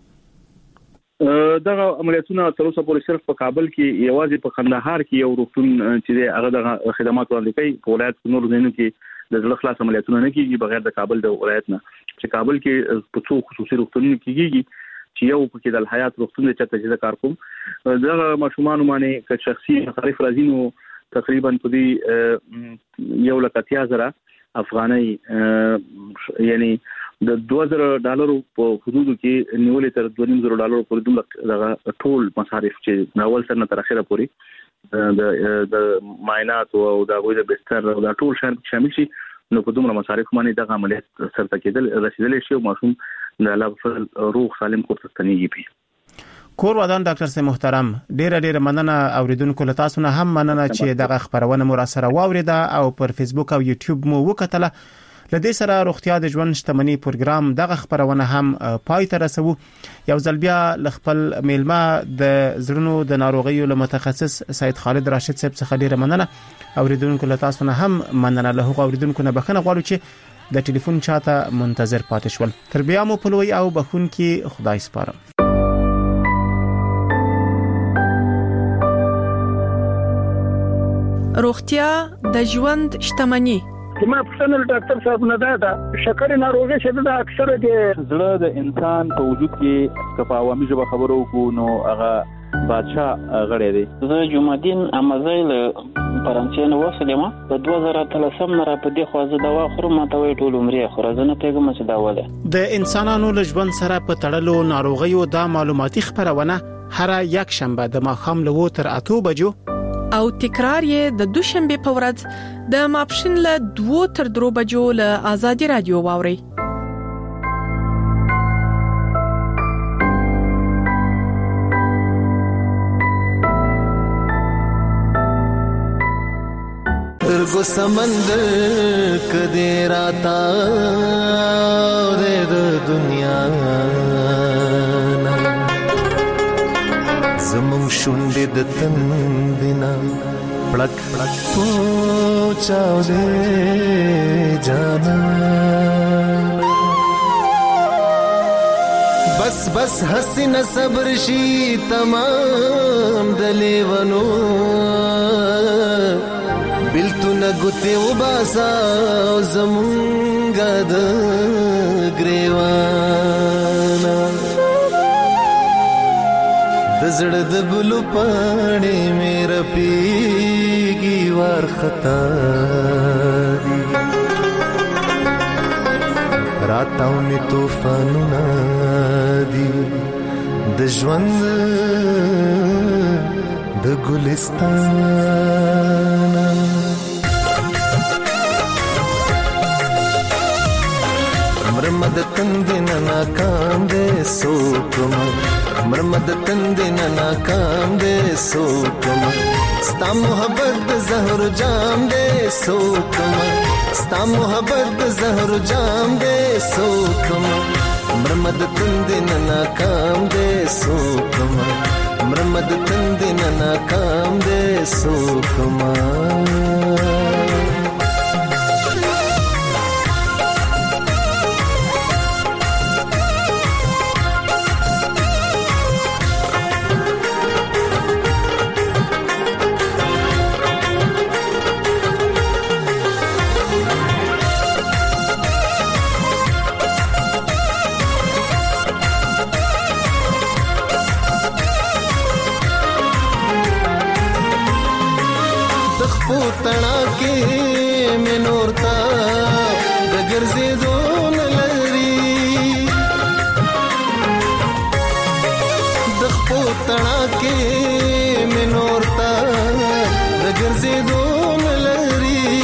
دغه عملیاتونه تر اوسه پورې صرف په کابل کې یوازې په قندهار کې یو روغتون چې هغه د خدمات وړاندې کوي. په ولایت نور ځینو کې د زړه خلاص عملیاتونه نه کیږي بغیر د کابل د ولایت نه. چې کابل کې په څو خصوصي روغتونونو کېږي چې یو پکې د الحیات روغتون د چته چې کار کوم. دغه ماشومان باندې که شخصي مصارف راځي نو تقریبا په دې 1,30,000 افغانۍ یعنی د $2,000 په حدودو کې نیولې تر $2,500 پورې دومره ټول مصارف چې ناول سره تر اخره پورې د معاینات او د غوړي د بستر او د ټول شامل شي. نو په دومره مصارف باندې دغه عملیات سره کېدل رسیدلې شي او ماشوم د الله په روغ سالم کور ته ستنېږي. کور ودان ډاکټر صاحب محترم ډېر مننه اوریدونکو له تاسو نه هم مننه چې دغه خبرونه مو را سره واوریده او پر فیسبوک او یوټیوب مو وکتله. لدې سره روغتیا د ژوند شتمنۍ پروګرام دغه خبرونه هم پای ته رسو. یو ځل بیا لخپل میلمه د زړونو د ناروغیو له متخصص سید خالد راشد صاحب څخه ډیره مننه. اوریدونکو له تاسو نه هم مننه. له هغو اوریدونکو نه بخښنه غواړو چې د ټلیفون چاته منتظر پاتې شول. تر بیا مو په لوی او بخون کې خدای سپارم. روغتیا د ژوند شتمنۍ. ما پوښتنه ډاکټر صاحب نه ده شکر ناروغي چې د اکثره د زړه د انسان په وجود کې کفاوامي ژبه خبرو کو نو هغه بادشاه غړی دی. زه جمعدین امزای له فرانسې نه وسلم په 2013 نه را په دې خو زه دوا خورم ماته وی ټول عمرې خو زه نه پیګم چې دا وله د انسانانو له ژوند سره په تړلو ناروغیو دا معلوماتي خبرونه هر یک شنبه د ماښام له 2 تر 8 بجو او تکرار یې د دوشنبه په ورځ د ماپښین له 2 تر 3 بجو له آزادي رادیو واوري. درگو سمندر کدی راتا دے دنیا زمون شونډې د تندینا پړک پړک پوچاو دې جانا بس بس حسین صبر شي تمام دلیونو بلتو نګوتې وباسا زمونږه د ګریوانا دزړه د ګلو پاڼې مې رپیږي وارخطا دي راتاونې طوفانونه دي د ژوند د ګلستان مرمد تندنا ناکام دے سوکم مرمد تندنا ناکام دے سوکم ستا محبت زہر جام دے سوکم ستا محبت زہر جام دے سوکم مرمد تندنا ناکام دے سوکم مرمد تندنا ناکام دے سوکم تنا کې منورتا د ګرځېدون لري د خپو تنا کې منورتا د ګرځېدون لري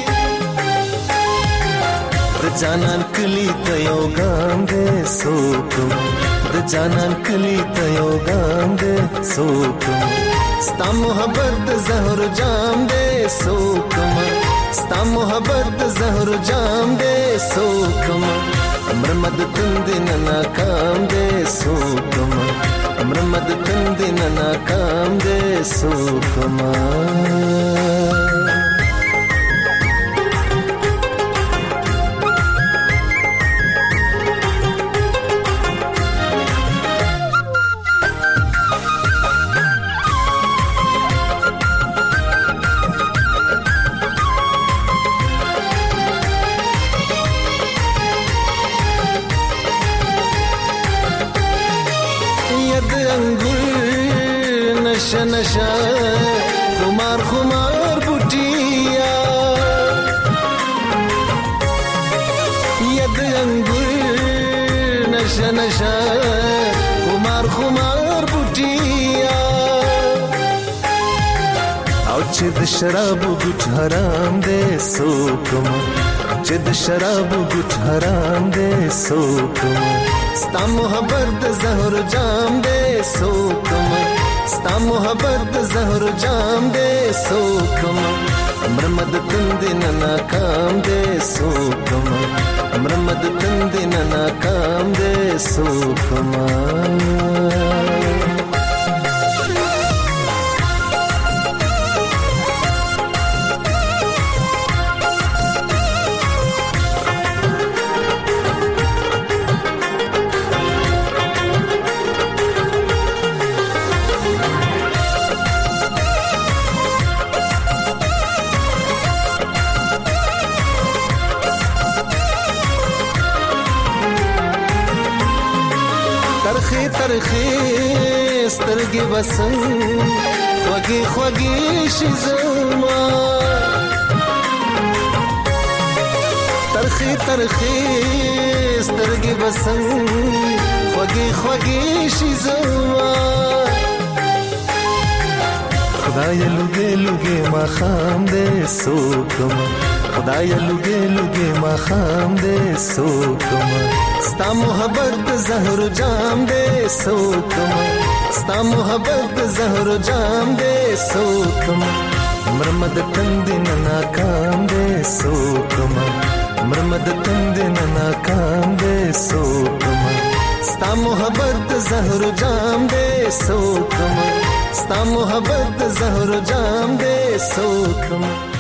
د جانان کلی ته یو ګام دې سوکم د جانان کلی ته یو ګام دې سوکم ستا محبت زہر جام دے سوکم ستا محبت زہر جام دے سوکم مرمد تندنا ناکام دے سوکم مرمد تندنا ناکام دے سوکم نشا نشا خمار خمار بوٹیا ید انگور نشا نشا خمار خمار بوٹیا او چې د شراب ګټ حرام دے سوکم چې د شراب ګټ حرام دے سوکم ستا محبت زہر جام دے سوکم ستا محبت زہر جام دے سوکم مرمد تندنا ناکام دے سوکم مرمد تندنا ناکام دے سوکم ترخی سترګې بسم خوږې خوږې شي زما ترخې ترخې سترګې بسم خوږې خوږې شي زما خدای لوګې لوګې ما خام دې سوکم خدای لوګې لوګې ما خام دې سوکم ستا محبت زهر جام دې سوکم ستا محبت زهر جام دې سوکم مرمد تند ناکام دې سوکم مرمد تند ناکام دې سوکم ستا محبت زهر جام دې سوکم ستا محبت زهر جام دې سوکم